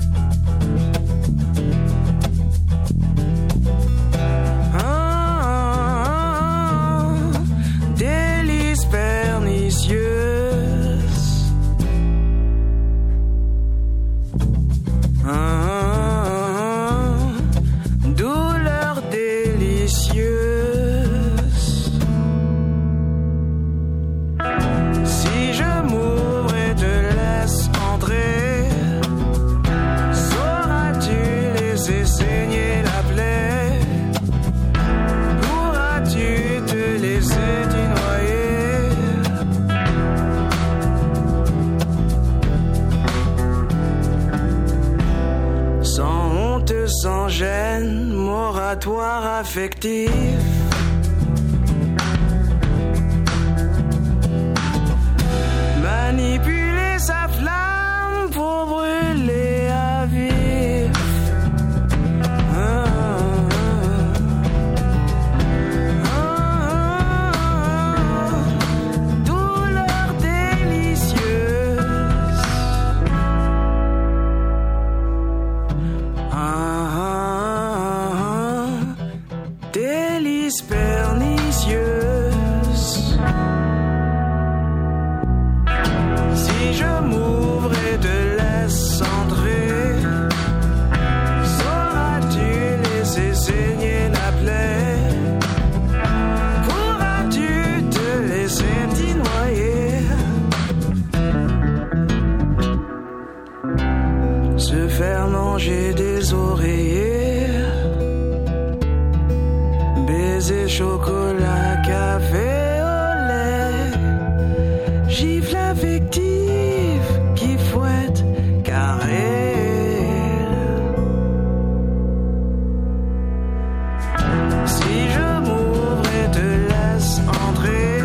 Ah, délice pernicieuse. Ah, douleur délicieuse. Si je m'ouvre et te laisse entrer, sauras-tu laisser saigner la plaie? Pourras-tu te laisser t'y noyer? Sans honte, sans gêne, moratoire affectif. Manipuler sa flamme pour brûler à vif. Ah, ah, ah, douleur délicieuse. Ah, ah, ah, délice pernicieuse. Si je m'ouvre et te laisse entrer, sauras-tu laisser saigner la plaie? Pourras-tu te laisser t'y noyer? Se faire manger des oreillers, baiser chocolat, café au lait, gifle affective qui fouette carré. Si je m'ouvre et te laisse entrer,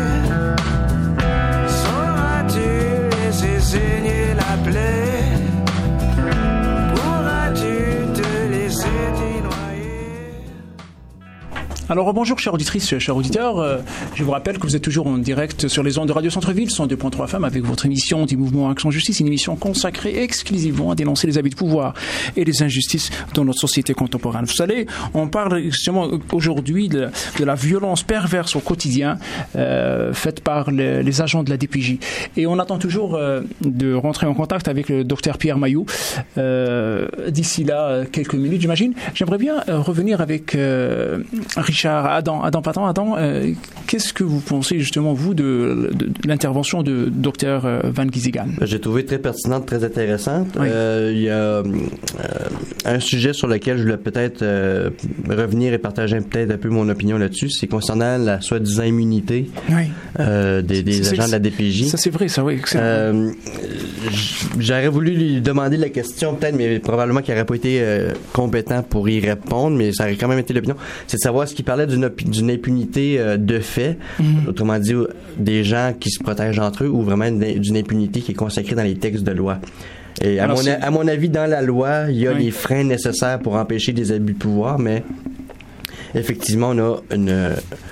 sauras-tu laisser saigner la plaie? Pourras-tu te laisser t'y noyer? Alors bonjour chères auditrices, chers auditeurs, euh, je vous rappelle que vous êtes toujours en direct sur les ondes de Radio Centre-Ville, cent deux point trois F M, avec votre émission du mouvement Action Justice, une émission consacrée exclusivement à dénoncer les abus de pouvoir et les injustices dans notre société contemporaine. Vous savez, on parle justement aujourd'hui de, de la violence perverse au quotidien euh, faite par les, les agents de la D P J. Et on attend toujours euh, de rentrer en contact avec le docteur Pierre Mailloux euh, d'ici là quelques minutes, j'imagine. J'aimerais bien euh, revenir avec euh, Richard Adam, Adam Patan. Adam, euh, qu'est-ce que vous pensez justement, vous, de, de, de l'intervention de docteur Van Giseghan? J'ai trouvé très pertinente, très intéressante. Oui. Euh, il y a euh, un sujet sur lequel je voulais peut-être euh, revenir et partager peut-être un peu mon opinion là-dessus, c'est concernant la soi-disant immunité oui. euh, des, des agents de la D P J. Ça, c'est vrai, ça, oui. Euh, j'aurais voulu lui demander la question, peut-être, mais probablement qu'il n'aurait pas été euh, compétent pour y répondre, mais ça aurait quand même été l'opinion. C'est de savoir ce qu'il parlait d'une, d'une impunité euh, de fait, mm-hmm. autrement dit, des gens qui se protègent entre eux, ou vraiment d'une impunité qui est consacrée dans les textes de loi. Et à, Alors, mon, a, à mon avis, dans la loi, il y a oui. les freins nécessaires pour empêcher des abus de pouvoir, mais effectivement, on a une,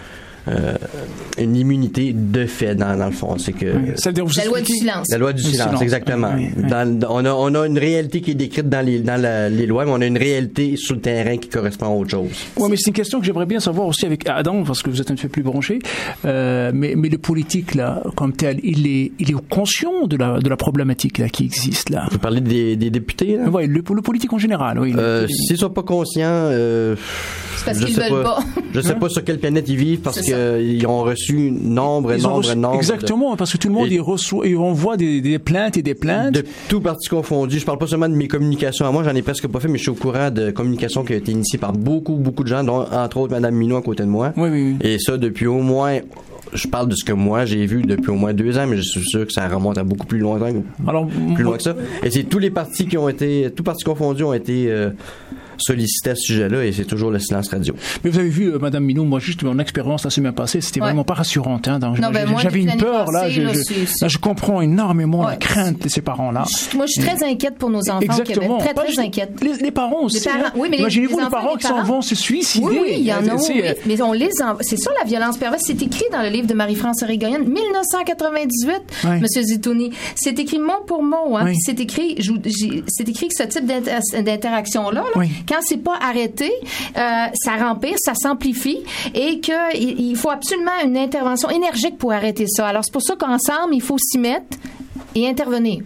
euh, une immunité de fait dans, dans le fond. C'est que oui. Celle la loi du silence. La loi du silence, silence. exactement. Oui, oui. Dans, on a on a une réalité qui est décrite dans les dans la, les lois, mais on a une réalité sur le terrain qui correspond à autre chose. Oui, mais c'est une question que j'aimerais bien savoir aussi avec Adam, parce que vous êtes un peu plus branché. Euh, mais mais le politique là, comme tel, il est il est conscient de la de la problématique là qui existe là. Vous parlez des des députés là? Oui, le, le politique en général. Oui. Euh, s'ils sont pas conscients, euh, c'est parce qu'ils veulent pas. Je sais pas sur quelle planète ils vivent parce qu'ils ont reçu nombre et nombre et nombre. Exactement, de... parce que tout le monde y reçoit, ils envoie des, des plaintes et des plaintes. De tout parti confondu. Je parle pas seulement de mes communications à moi, j'en ai presque pas fait, mais je suis au courant de communications qui ont été initiées par beaucoup, beaucoup de gens, dont entre autres Mme Minou à côté de moi. Oui, oui, oui. Et ça depuis au moins, je parle de ce que moi j'ai vu depuis au moins deux ans, mais je suis sûr que ça remonte à beaucoup plus loin, Alors, plus loin que ça. Et c'est tous les partis qui ont été, tous partis confondus ont été euh, sollicités à ce sujet-là, et c'est toujours le silence radio. Mais vous avez vu, euh, Madame Minou, moi juste mon expérience la semaine passée, c'était ouais. vraiment pas rassurant. Hein, dans, non, ben moi, j'avais une peur passée, là, je, là, je, c'est, là, je comprends énormément ouais. la crainte de ces parents-là. Moi, je suis très inquiète pour nos enfants Exactement. au Québec, très très pas inquiète. Les, les parents aussi. Les parents, hein. oui, mais imaginez-vous les, les, les parents les qui s'en vont se suicider. Oui, oui, il y en a. C'est, oui, mais on les en... c'est ça la violence perverse. C'est écrit dans le livre de Marie-France Régoyen, dix-neuf cent quatre-vingt-dix-huit, ouais. Monsieur Zitouni. C'est écrit mot pour mot. Hein, oui. Puis c'est écrit, je, c'est écrit que ce type d'inter- d'interaction-là, là, oui. quand c'est pas arrêté, euh, ça rempire, ça s'amplifie, et qu'il il faut absolument une intervention énergique pour arrêter ça. Alors c'est pour ça qu'ensemble, il faut s'y mettre et intervenir.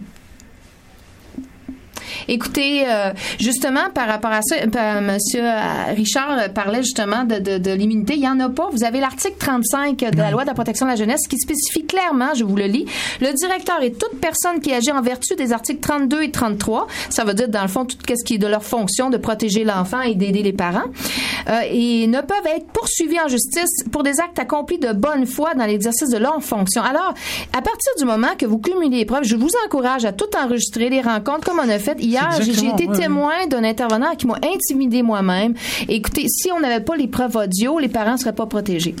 Écoutez, euh, justement, par rapport à ça, euh, Monsieur Richard parlait justement de, de, de l'immunité. Il n'y en a pas. Vous avez l'article trente-cinq de la loi de la protection de la jeunesse qui spécifie clairement, je vous le lis, le directeur et toute personne qui agit en vertu des articles trente-deux et trente-trois, ça veut dire dans le fond tout ce qui est de leur fonction de protéger l'enfant et d'aider les parents, euh, et ne peuvent être poursuivis en justice pour des actes accomplis de bonne foi dans l'exercice de leurs fonctions. Alors, à partir du moment que vous cumulez les preuves, je vous encourage à tout enregistrer, les rencontres comme on a fait. Hier, j'ai, j'ai été ouais, témoin ouais. d'un intervenant qui m'a intimidé moi-même. Et écoutez, si on n'avait pas les preuves audio, les parents ne seraient pas protégés.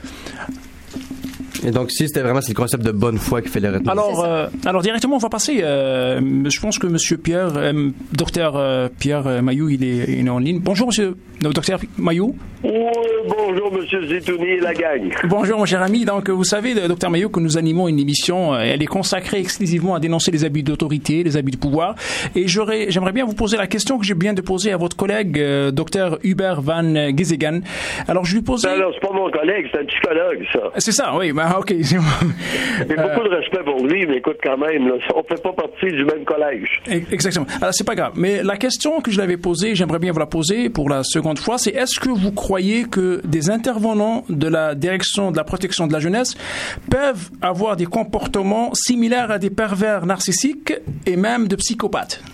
Et donc, si c'était vraiment c'est le concept de bonne foi qui fait le retenir. Alors, euh, alors directement, on va passer. Euh, je pense que Monsieur Pierre, euh, docteur euh, Pierre Mailloux, il est, il est en ligne. Bonjour, Monsieur le docteur Mailloux. Oui, bonjour, Monsieur Zitouni et la gang. Bonjour, mon cher ami. Donc, vous savez, docteur Mailloux, que nous animons une émission. Elle est consacrée exclusivement à dénoncer les abus d'autorité, les abus de pouvoir. Et j'aurais, j'aimerais bien vous poser la question que j'ai bien de poser à votre collègue, euh, docteur Hubert Van Giseggen. Alors, je lui posais. Alors, c'est pas mon collègue, c'est un psychologue, ça. C'est ça, oui. Ben, OK. J'ai beaucoup de respect pour lui, mais écoute, quand même, là, on fait pas partie du même collège. Exactement. Alors, c'est pas grave. Mais la question que je l'avais posée, j'aimerais bien vous la poser pour la seconde fois, c'est est-ce que vous croyez que des intervenants de la direction de la protection de la jeunesse peuvent avoir des comportements similaires à des pervers narcissiques et même de psychopathes?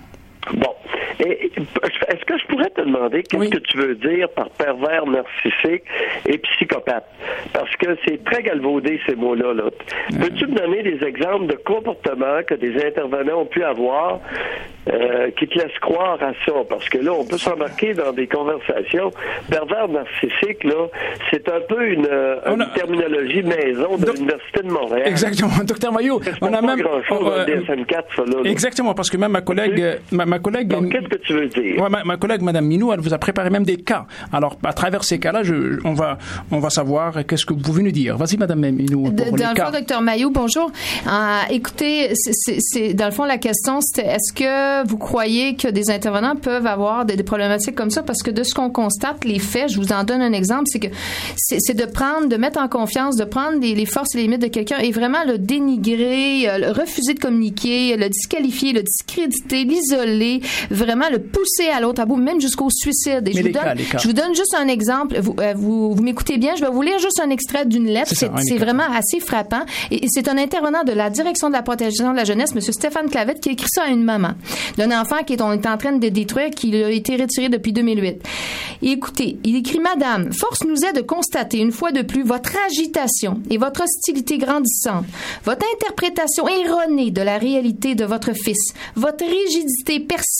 Bon. Et, est-ce que je pourrais te demander qu'est-ce oui. que tu veux dire par pervers narcissique et psychopathe? Parce que c'est très galvaudé, ces mots-là. Là. Euh... Peux-tu me donner des exemples de comportements que des intervenants ont pu avoir euh, qui te laissent croire à ça? Parce que là, on peut s'embarquer dans des conversations. Pervers narcissique, là, c'est un peu une, une a... terminologie maison de Do... l'Université de Montréal. Exactement. Docteur Mailloux, on a même... grand-chose dans le D S M quatre, ça, là, là. Exactement, parce que même ma collègue... Ma, ma collègue Donc, qu'est-ce que tu veux dire? Ouais, ma, ma collègue, Mme Minou, elle vous a préparé même des cas. Alors, à travers ces cas-là, je, on, va, on va savoir qu'est-ce que vous pouvez nous dire. Vas-y, Mme Minou. Pour de, les dans cas. le fond, Dr Mailloux, bonjour. Euh, écoutez, c'est, c'est, c'est, dans le fond, la question, c'était est-ce que vous croyez que des intervenants peuvent avoir des, des problématiques comme ça? Parce que de ce qu'on constate, les faits, je vous en donne un exemple, c'est que c'est, c'est de prendre, de mettre en confiance, de prendre les, les forces et les limites de quelqu'un et vraiment le dénigrer, le refuser de communiquer, le disqualifier, le discréditer, l'isoler, vraiment le pousser à l'autre à bout, même jusqu'au suicide. Et je vous, donne, cas, je vous donne juste un exemple. Vous, euh, vous, vous m'écoutez bien, je vais vous lire juste un extrait d'une lettre. C'est, c'est, c'est vraiment assez frappant. Et, et c'est un intervenant de la direction de la protection de la jeunesse, M. Stéphane Clavette, qui a écrit ça à une maman d'un enfant qui est, on est en train de détruire, qui a été retiré depuis deux mille huit. Et écoutez, il écrit « Madame, force nous est de constater une fois de plus votre agitation et votre hostilité grandissante, votre interprétation erronée de la réalité de votre fils, votre rigidité persistante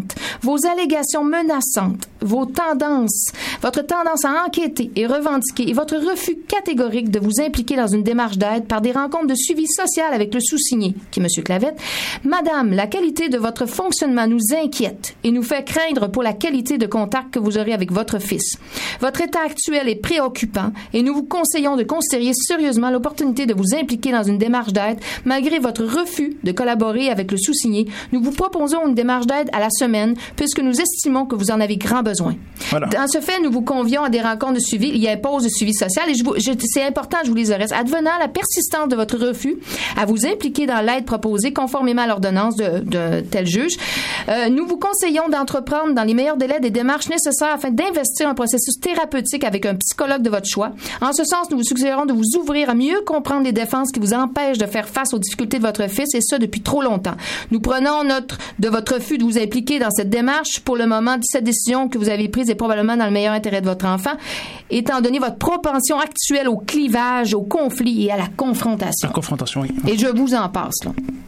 inquiétantes, vos allégations menaçantes, vos tendances, votre tendance à enquêter et revendiquer et votre refus catégorique de vous impliquer dans une démarche d'aide par des rencontres de suivi social avec le sous-signé, qui est M. Clavette. Madame, la qualité de votre fonctionnement nous inquiète et nous fait craindre pour la qualité de contact que vous aurez avec votre fils. Votre état actuel est préoccupant et nous vous conseillons de considérer sérieusement l'opportunité de vous impliquer dans une démarche d'aide malgré votre refus de collaborer avec le sous-signé. Nous vous proposons une démarche d'aide à la semaine puisque nous estimons que vous en avez grand besoin. Voilà. Dans ce fait, nous vous convions à des rencontres de suivi. Il y a une pause de suivi social et je vous, je, c'est important, je vous les adresse. Advenant la persistance de votre refus à vous impliquer dans l'aide proposée conformément à l'ordonnance de, de tel juge, euh, nous vous conseillons d'entreprendre dans les meilleurs délais des démarches nécessaires afin d'investir un processus thérapeutique avec un psychologue de votre choix. En ce sens, nous vous suggérons de vous ouvrir à mieux comprendre les défenses qui vous empêchent de faire face aux difficultés de votre fils et ça depuis trop longtemps. Nous prenons note de votre refus de vous impliquer dans cette démarche. Pour le moment, cette décision que vous avez prise est probablement dans le meilleur intérêt de votre enfant, étant donné votre propension actuelle au clivage, au conflit et à la confrontation. La confrontation, oui. Et je vous en passe, là.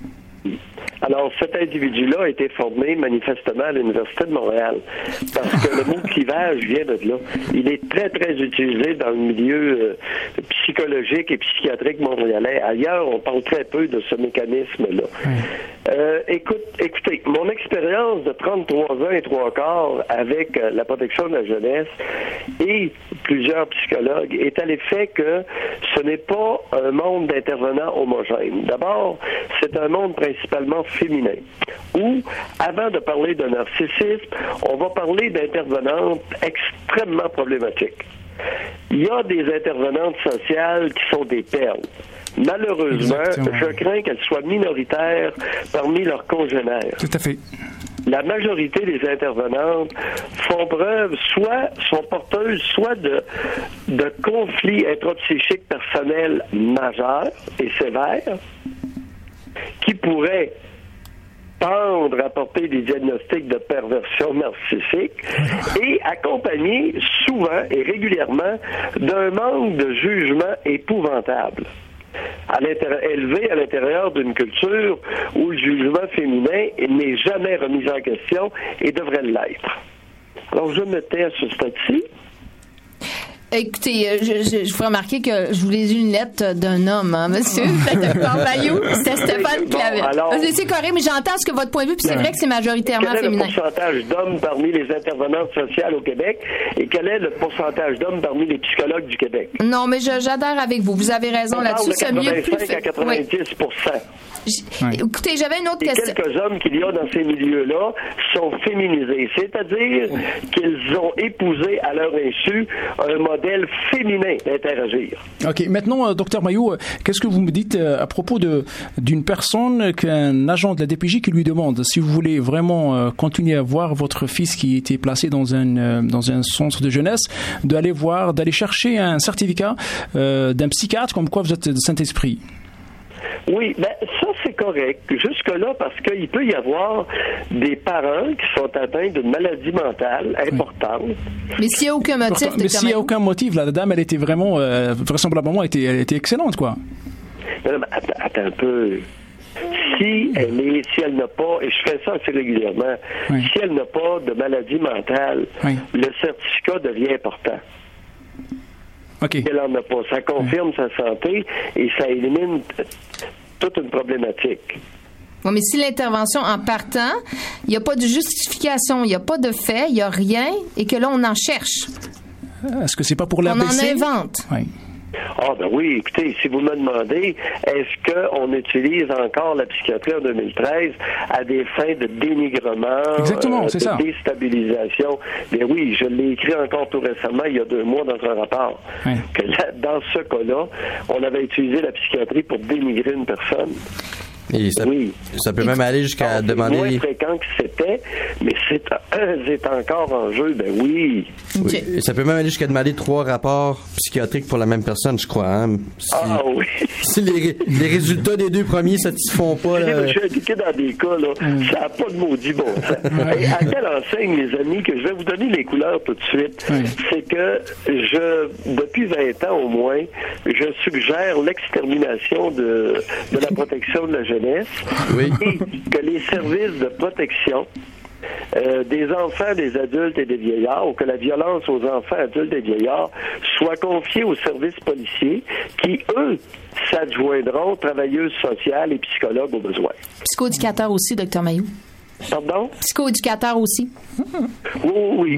Alors, cet individu-là a été formé manifestement à l'Université de Montréal, parce que le mot clivage vient de là. Il est très, très utilisé dans le milieu euh, psychologique et psychiatrique montréalais. Ailleurs, on parle très peu de ce mécanisme-là. Mmh. Euh, écoute, écoutez, mon expérience de trente-trois ans et trois quarts avec euh, la protection de la jeunesse et plusieurs psychologues est à l'effet que ce n'est pas un monde d'intervenants homogène. D'abord, c'est un monde principalement féminin, où, avant de parler de narcissisme, on va parler d'intervenantes extrêmement problématiques. Il y a des intervenantes sociales qui sont des perles. Malheureusement, exactement, je crains qu'elles soient minoritaires parmi leurs congénères. Tout à fait. La majorité des intervenantes font preuve, soit sont porteuses, soit de, de conflits intrapsychiques personnels majeurs et sévères, qui pourraient tendre à porter des diagnostics de perversion narcissique et accompagnés souvent et régulièrement d'un manque de jugement épouvantable. À élevé à l'intérieur d'une culture où le jugement féminin n'est jamais remis en question et devrait l'être. Alors, je me tais à ce stade-ci. Écoutez, je, je, je vous remarquer que je vous ai lu une lettre d'un homme, hein, monsieur. Bayou, c'était Stéphane Clavette. Bon, c'est correct, mais j'entends ce que votre point de vue, puis c'est vrai que c'est majoritairement quel est féminin. Quel est le pourcentage d'hommes parmi les intervenantes sociales au Québec et quel est le pourcentage d'hommes parmi les psychologues du Québec? Non, mais je, j'adhère avec vous. Vous avez raison on là-dessus. C'est mieux plus fait. à quatre-vingt-dix pour cent. Oui. Écoutez, j'avais une autre et question. Quelques hommes qu'il y a dans ces milieux-là sont féminisés, c'est-à-dire qu'ils ont épousé à leur insu un modèle féminin d'interagir. OK. Maintenant, euh, docteur Maillot, euh, qu'est-ce que vous me dites euh, à propos de d'une personne, qu'un agent de la D P J qui lui demande si vous voulez vraiment euh, continuer à voir votre fils qui était placé dans un euh, dans un centre de jeunesse, d'aller voir, d'aller chercher un certificat euh, d'un psychiatre comme quoi vous êtes de Saint-Esprit? Oui, ben ça c'est correct. Jusque-là, parce qu'il peut y avoir des parents qui sont atteints d'une maladie mentale importante. Oui. Mais s'il n'y a aucun motif... Mais s'il n'y a aucun motif, la dame, elle était vraiment, euh, vraisemblablement, elle était, elle était excellente, quoi. Non, non, mais attends, attends un peu. Si elle est, si elle n'a pas, et je fais ça assez régulièrement, oui. si elle n'a pas de maladie mentale, oui. le certificat devient important. Okay. Elle n'en a pas. Ça confirme ouais. sa santé et ça élimine t- toute une problématique. Oui, mais si l'intervention en partant, il n'y a pas de justification, il n'y a pas de fait, il n'y a rien, et que là, on en cherche. Est-ce que c'est pas pour la On baisser? en invente. Oui. Ah ben oui, écoutez, si vous me demandez, est-ce qu'on utilise encore la psychiatrie en deux mille treize à des fins de dénigrement, Exactement, euh, c'est de ça. déstabilisation? Bien oui, je l'ai écrit encore tout récemment, il y a deux mois, dans un rapport, oui. que là, dans ce cas-là, on avait utilisé la psychiatrie pour dénigrer une personne. Et ça, oui. ça peut même aller jusqu'à c'est demander... moins fréquent que c'était, mais c'est, euh, c'est encore en jeu, ben oui. Okay. oui. Ça peut même aller jusqu'à demander trois rapports psychiatriques pour la même personne, je crois. Hein? Si, ah oui. Si les, les résultats des deux premiers satisfont pas... Là... Je suis indiqué dans des cas, là, mm. ça n'a pas de maudit bon sens. Et à quelle enseigne, les amis, que je vais vous donner les couleurs tout de suite, mm. c'est que je, depuis vingt ans au moins, je suggère l'extermination de, de la protection de la jeunesse. Oui. Et que les services de protection euh, des enfants, des adultes et des vieillards, ou que la violence aux enfants, adultes et vieillards soit confiée aux services policiers qui, eux, s'adjoindront travailleuses sociales et psychologues au besoin. Psychoéducateur aussi, docteur Mailloux. Pardon? Psychoéducateur aussi. Oui, oui.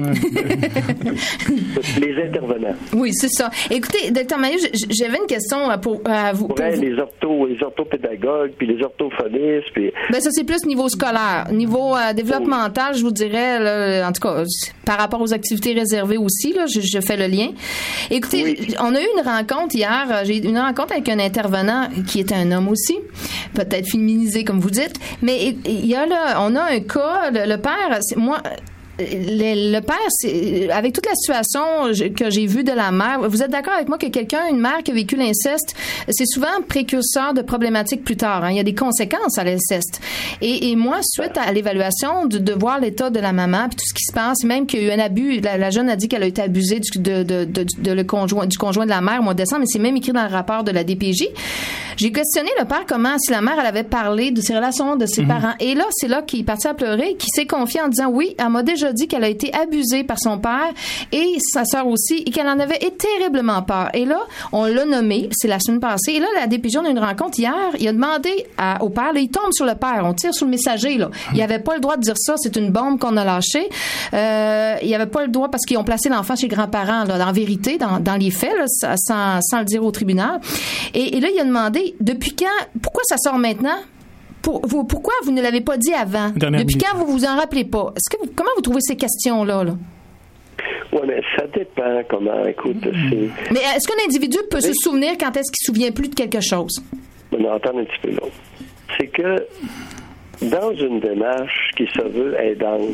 Les intervenants. Oui, c'est ça. Écoutez, docteur Mailloux, j'avais une question pour, à vous. Pour vous. Les, ortho, les orthopédagogues, puis les orthophonistes. Puis... Ben, ça, c'est plus niveau scolaire. Niveau euh, développemental, je vous dirais, là, en tout cas, par rapport aux activités réservées aussi, là, je, je fais le lien. Écoutez, oui. On a eu une rencontre hier. J'ai eu une rencontre avec un intervenant qui était un homme aussi, peut-être féminisé, comme vous dites. Mais il y a là, on a un cas, le, le père, c'est, moi, le, le père, c'est, avec toute la situation que j'ai vue de la mère, vous êtes d'accord avec moi que quelqu'un, une mère qui a vécu l'inceste, c'est souvent précurseur de problématiques plus tard. Hein? Il y a des conséquences à l'inceste. Et, et moi, suite à l'évaluation, de, de voir l'état de la maman, puis tout ce qui se passe, même qu'il y a eu un abus, la, la jeune a dit qu'elle a été abusée du, de, de, de, de le conjoint, du conjoint de la mère au mois de décembre, mais c'est même écrit dans le rapport de la D P J. J'ai questionné le père comment, si la mère, elle avait parlé de ses relations de ses mmh. parents. Et là, c'est là qu'il est parti à pleurer, qu'il s'est confié en disant, oui, elle m'a déjà dit qu'elle a été abusée par son père et sa sœur aussi, et qu'elle en avait terriblement peur. Et là, on l'a nommé, c'est la semaine passée, et là, la D P J, on a eu une rencontre hier, il a demandé à, au père, là, il tombe sur le père, on tire sur le messager, là. Il avait pas le droit de dire ça, c'est une bombe qu'on a lâchée. Euh, il avait pas le droit, parce qu'ils ont placé l'enfant chez les grands-parents, là, en vérité, dans, dans les faits, là, sans, sans le dire au tribunal. Et, et là, il a demandé, depuis quand, pourquoi ça sort maintenant? Pour, vous, pourquoi vous ne l'avez pas dit avant? Dernière Depuis minute. quand vous vous en rappelez pas? Est-ce que vous, comment vous trouvez ces questions-là? Là? Oui, mais ça dépend comment, écoute, c'est... Mais est-ce qu'un individu peut oui. se souvenir quand est-ce qu'il ne se souvient plus de quelque chose? On entend un petit peu l'autre. C'est que dans une démarche qui se veut aidante,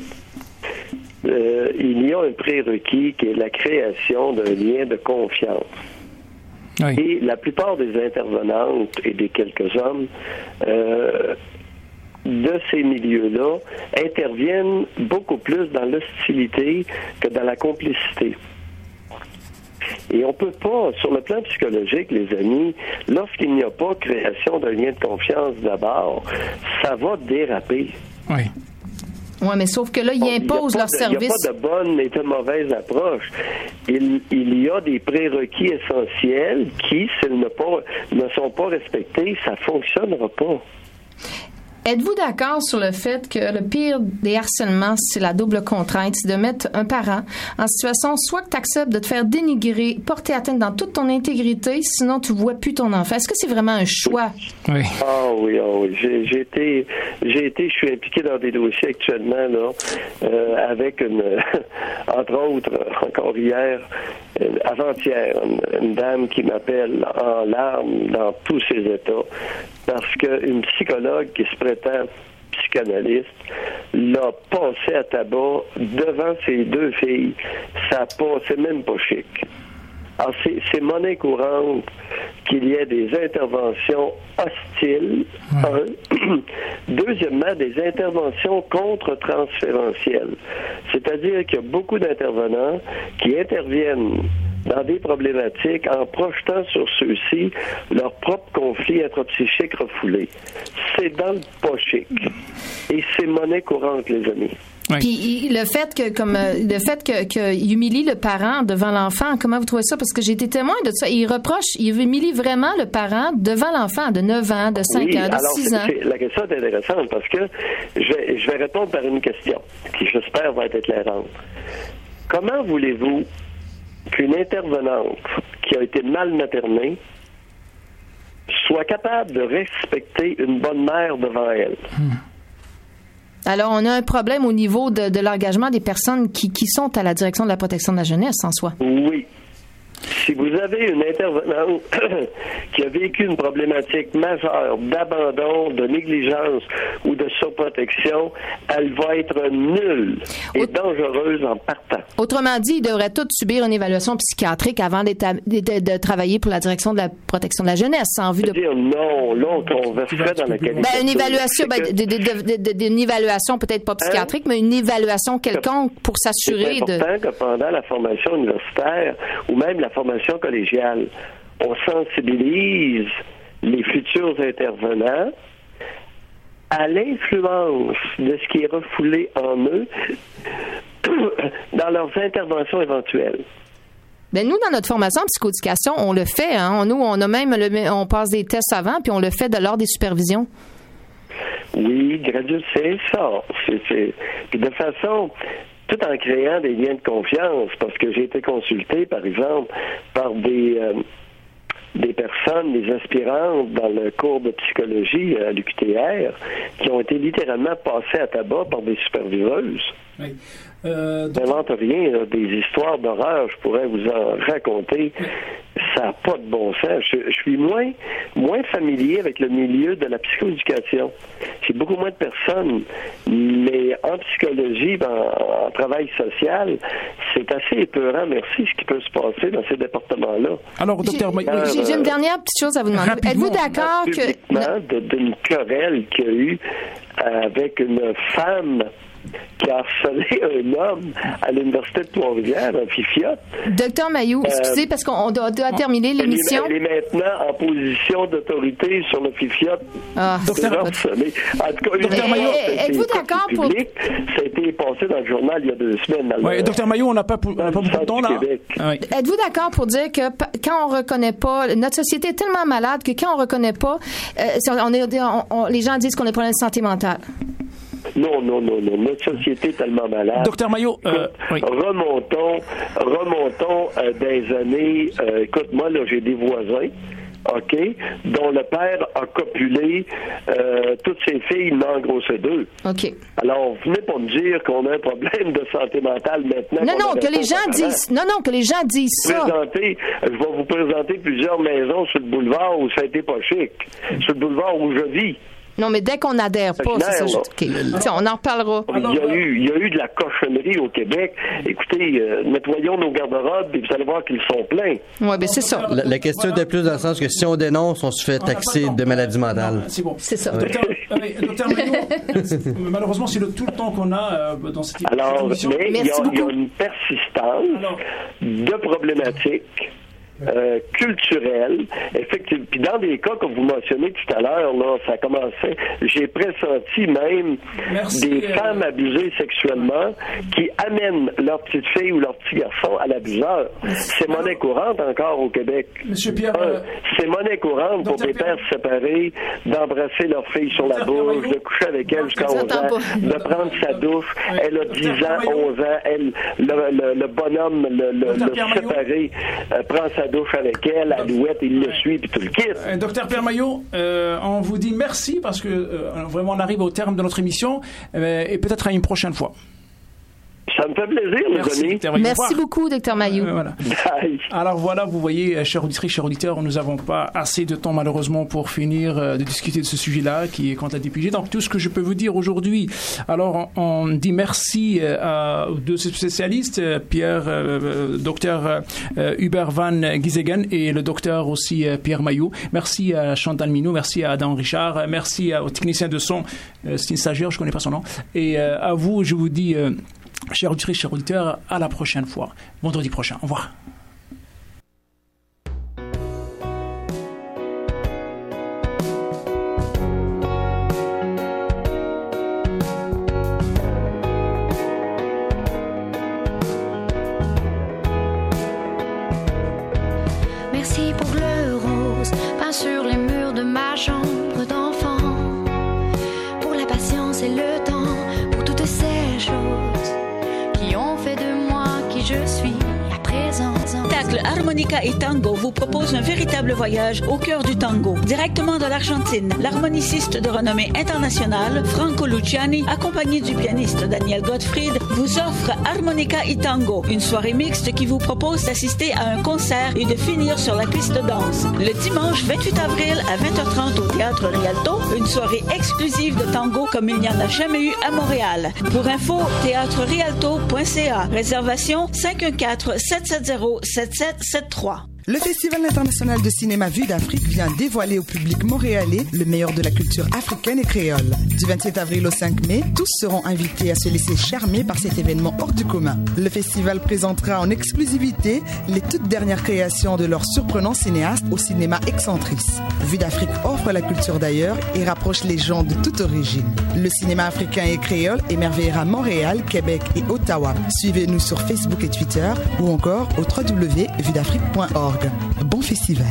euh, il y a un prérequis qui est la création d'un lien de confiance. Oui. Et la plupart des intervenantes et des quelques hommes euh, de ces milieux-là interviennent beaucoup plus dans l'hostilité que dans la complicité. Et on peut pas, sur le plan psychologique, les amis, lorsqu'il n'y a pas création d'un lien de confiance d'abord, ça va déraper. Oui. Oui, mais sauf que là, ils imposent leur service. Il n'y a pas de bonne et de mauvaise approche. Il, il y a des prérequis essentiels qui, s'ils ne, pas, ne sont pas respectés, ça ne fonctionnera pas. Êtes-vous d'accord sur le fait que le pire des harcèlements, c'est la double contrainte, c'est de mettre un parent en situation soit que tu acceptes de te faire dénigrer, porter atteinte dans toute ton intégrité, sinon tu vois plus ton enfant. Est-ce que c'est vraiment un choix? Oui. Ah oui, ah oui. J'ai, j'ai été, j'ai été, je suis impliqué dans des dossiers actuellement là, euh, avec une, entre autres, encore hier, avant-hier, une, une dame qui m'appelle en larmes dans tous ses états parce qu'une psychologue qui se prétend psychanalyste l'a passé à tabac devant ses deux filles. Ça pas, c'est même pas chic. Alors, c'est, c'est monnaie courante qu'il y ait des interventions hostiles, ouais. un. Deuxièmement, des interventions contre-transférentielles. C'est-à-dire qu'il y a beaucoup d'intervenants qui interviennent dans des problématiques en projetant sur ceux-ci leur propre conflit intrapsychique refoulé. C'est dans le pas chic. Et c'est monnaie courante, les amis. Oui. Puis le fait que comme le fait que, que il humilie le parent devant l'enfant, comment vous trouvez ça? Parce que j'ai été témoin de ça. Il reproche, il humilie vraiment le parent devant l'enfant de neuf ans, de cinq oui, ans, de alors six c'est, ans. C'est, la question est intéressante parce que je vais, je vais répondre par une question qui, j'espère, va être éclairante. Comment voulez-vous qu'une intervenante qui a été mal maternée soit capable de respecter une bonne mère devant elle? Hmm. Alors, on a un problème au niveau de, de l'engagement des personnes qui, qui sont à la direction de la protection de la jeunesse, en soi. Oui. Si vous avez une intervenante qui a vécu une problématique majeure d'abandon, de négligence ou de surprotection, elle va être nulle et Aut- dangereuse en partant. Autrement dit, ils devraient tous subir une évaluation psychiatrique avant de, de, de travailler pour la direction de la protection de la jeunesse, en vue de... dire non, là, on converserait dans la qualité. Ben, une évaluation, ben, de, de, de, de, de, une évaluation peut-être pas psychiatrique, hein? Mais une évaluation quelconque pour s'assurer de... C'est important de... que pendant la formation universitaire ou même la formation collégiale, on sensibilise les futurs intervenants à l'influence de ce qui est refoulé en eux dans leurs interventions éventuelles. Ben nous, dans notre formation en psychoéducation, on le fait. Hein? Nous, on a même le, on passe des tests avant, puis on le fait de lors des supervisions. Oui, graduel, c'est ça. C'est, c'est... Puis de façon, tout en créant des liens de confiance, parce que j'ai été consulté, par exemple, par des... Euh, des personnes, des aspirantes dans le cours de psychologie à l'U Q T R qui ont été littéralement passées à tabac par des superviseuses. Oui. Euh, donc... J'invente rien, là, des histoires d'horreur, je pourrais vous en raconter. Ça n'a pas de bon sens. Je, je suis moins, moins familier avec le milieu de la psychoéducation. J'ai beaucoup moins de personnes, mais en psychologie, en, en travail social, c'est assez épeurant, merci, ce qui peut se passer dans ces départements-là. Alors, docteur J'ai, euh, j'ai, j'ai une dernière petite chose à vous demander. Êtes-vous d'accord que... De, d'une querelle qu'il y a eu avec une femme qui a harcelé un homme à l'Université de Trois-Rivières, un fifiote. Docteur Mailloux, euh, excusez, parce qu'on doit, doit terminer l'émission. Elle est, elle est maintenant en position d'autorité sur le fifiote. Ah, docteur, en tout cas, docteur Mailloux, êtes-vous d'accord pour... Ça a été passé dans le journal il y a deux semaines. Oui, docteur Mailloux, on n'a pas, on n'a pas beaucoup de temps, là. Ah, oui. Êtes-vous d'accord pour dire que quand on reconnaît pas... Notre société est tellement malade que quand on reconnaît pas... Euh, on est, on, on, les gens disent qu'on a des problèmes de santé mentale. Non, non, non, non. Notre société est tellement malade. Docteur Mailloux, euh, oui. remontons, remontons euh, des années. Euh, écoute, moi, là, j'ai des voisins, OK, dont le père a copulé euh, toutes ses filles, il en engrossait deux. OK. Alors, venez pas me dire qu'on a un problème de santé mentale maintenant. Non, non, que les gens disent. Non, non, que les gens disent ça. Présenter, je vais vous présenter plusieurs maisons sur le boulevard où ça a été pas chic. Sur le boulevard où je vis. Non, mais dès qu'on n'adhère pas, c'est ça. Okay. On en reparlera. Il y, a eu, il y a eu de la cochonnerie au Québec. Écoutez, euh, nettoyons nos garde-robes et vous allez voir qu'ils sont pleins. Oui, bien c'est ça. La, la question était plus dans le sens que si on dénonce, on se fait taxer de maladie mentale. C'est bon. C'est ça. Ouais. Docteur, euh, docteur Mailloux, malheureusement, c'est le, tout le temps qu'on a euh, dans cette, Alors, cette émission. Mais il y, y a une persistance Alors. de problématiques Euh, culturel, effectivement. Puis dans des cas, comme vous mentionnez tout à l'heure, là, ça a commencé, j'ai pressenti même Merci, des euh... femmes abusées sexuellement qui amènent leur petite fille ou leur petit garçon à l'abuseur. C'est monnaie courante encore au Québec. Monsieur Pierre, euh, c'est monnaie courante pour des pères séparés d'embrasser leur fille sur la bouche, de coucher avec elle jusqu'à onze ans, de prendre sa douche. Oui. Elle a dix ans, onze ans. Elle, le, le, le bonhomme, le, le, le séparé, euh, prend sa douche avec elle, Alouette, il le suit, puis tout le kit. Euh, docteur Pierre Mailloux, euh, on vous dit merci parce que euh, vraiment on arrive au terme de notre émission euh, et peut-être à une prochaine fois. Ça me fait plaisir, les amis. Merci beaucoup, docteur Mailloux. Euh, voilà. Alors voilà, vous voyez, chers auditrices, chers auditeurs, nous n'avons pas assez de temps malheureusement pour finir euh, de discuter de ce sujet-là qui est contre la D P J. Donc tout ce que je peux vous dire aujourd'hui, alors on, on dit merci euh, à deux spécialistes, euh, Pierre, euh, docteur euh, Hubert Van Gisegen et le docteur aussi euh, Pierre Mailloux. Merci à Chantal Minou, merci à Adam Richard, merci à, au technicien de son, euh, c'est une stagiaire, je ne connais pas son nom, et euh, à vous, je vous dis... Euh, Chers auditeurs, chers auditeurs, à la prochaine fois, vendredi prochain. Au revoir. Merci pour le rose peint sur les murs de ma chambre d'enfant, pour la patience et le temps, pour toutes ces choses qui ont fait de moi qui je suis à présent. Tacle Harmonica et Tango vous propose un véritable voyage au cœur du tango. Directement de l'Argentine, l'harmoniciste de renommée internationale, Franco Luciani, accompagné du pianiste Daniel Gottfried, vous offre Harmonica et Tango, une soirée mixte qui vous propose d'assister à un concert et de finir sur la piste de danse. Le dimanche vingt-huit avril à vingt heures trente au Théâtre Rialto, une soirée exclusive de tango comme il n'y en a jamais eu à Montréal. Pour info, théâtre rialto point c a. Réservation cinq un quatre, sept sept zéro, sept sept sept trois. Le Festival international de cinéma Vue d'Afrique vient dévoiler au public montréalais le meilleur de la culture africaine et créole. Du vingt-sept avril au cinq mai, tous seront invités à se laisser charmer par cet événement hors du commun. Le festival présentera en exclusivité les toutes dernières créations de leurs surprenants cinéastes au cinéma excentrice. Vue d'Afrique offre la culture d'ailleurs et rapproche les gens de toute origine. Le cinéma africain et créole émerveillera Montréal, Québec et Ottawa. Suivez-nous sur Facebook et Twitter ou encore au w w w point vue d'afrique point org. Bon festival.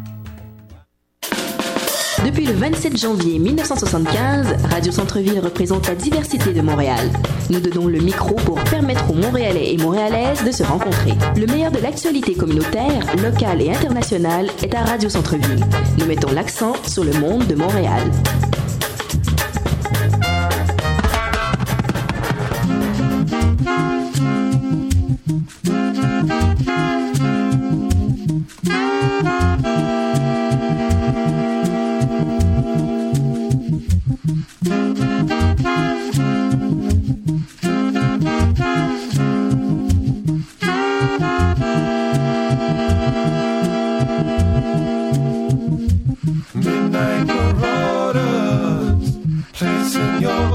Depuis le vingt-sept janvier mille neuf cent soixante-quinze, Radio Centre-Ville représente la diversité de Montréal. Nous donnons le micro pour permettre aux Montréalais et Montréalaises de se rencontrer. Le meilleur de l'actualité communautaire, locale et internationale est à Radio Centre-Ville. Nous mettons l'accent sur le monde de Montréal.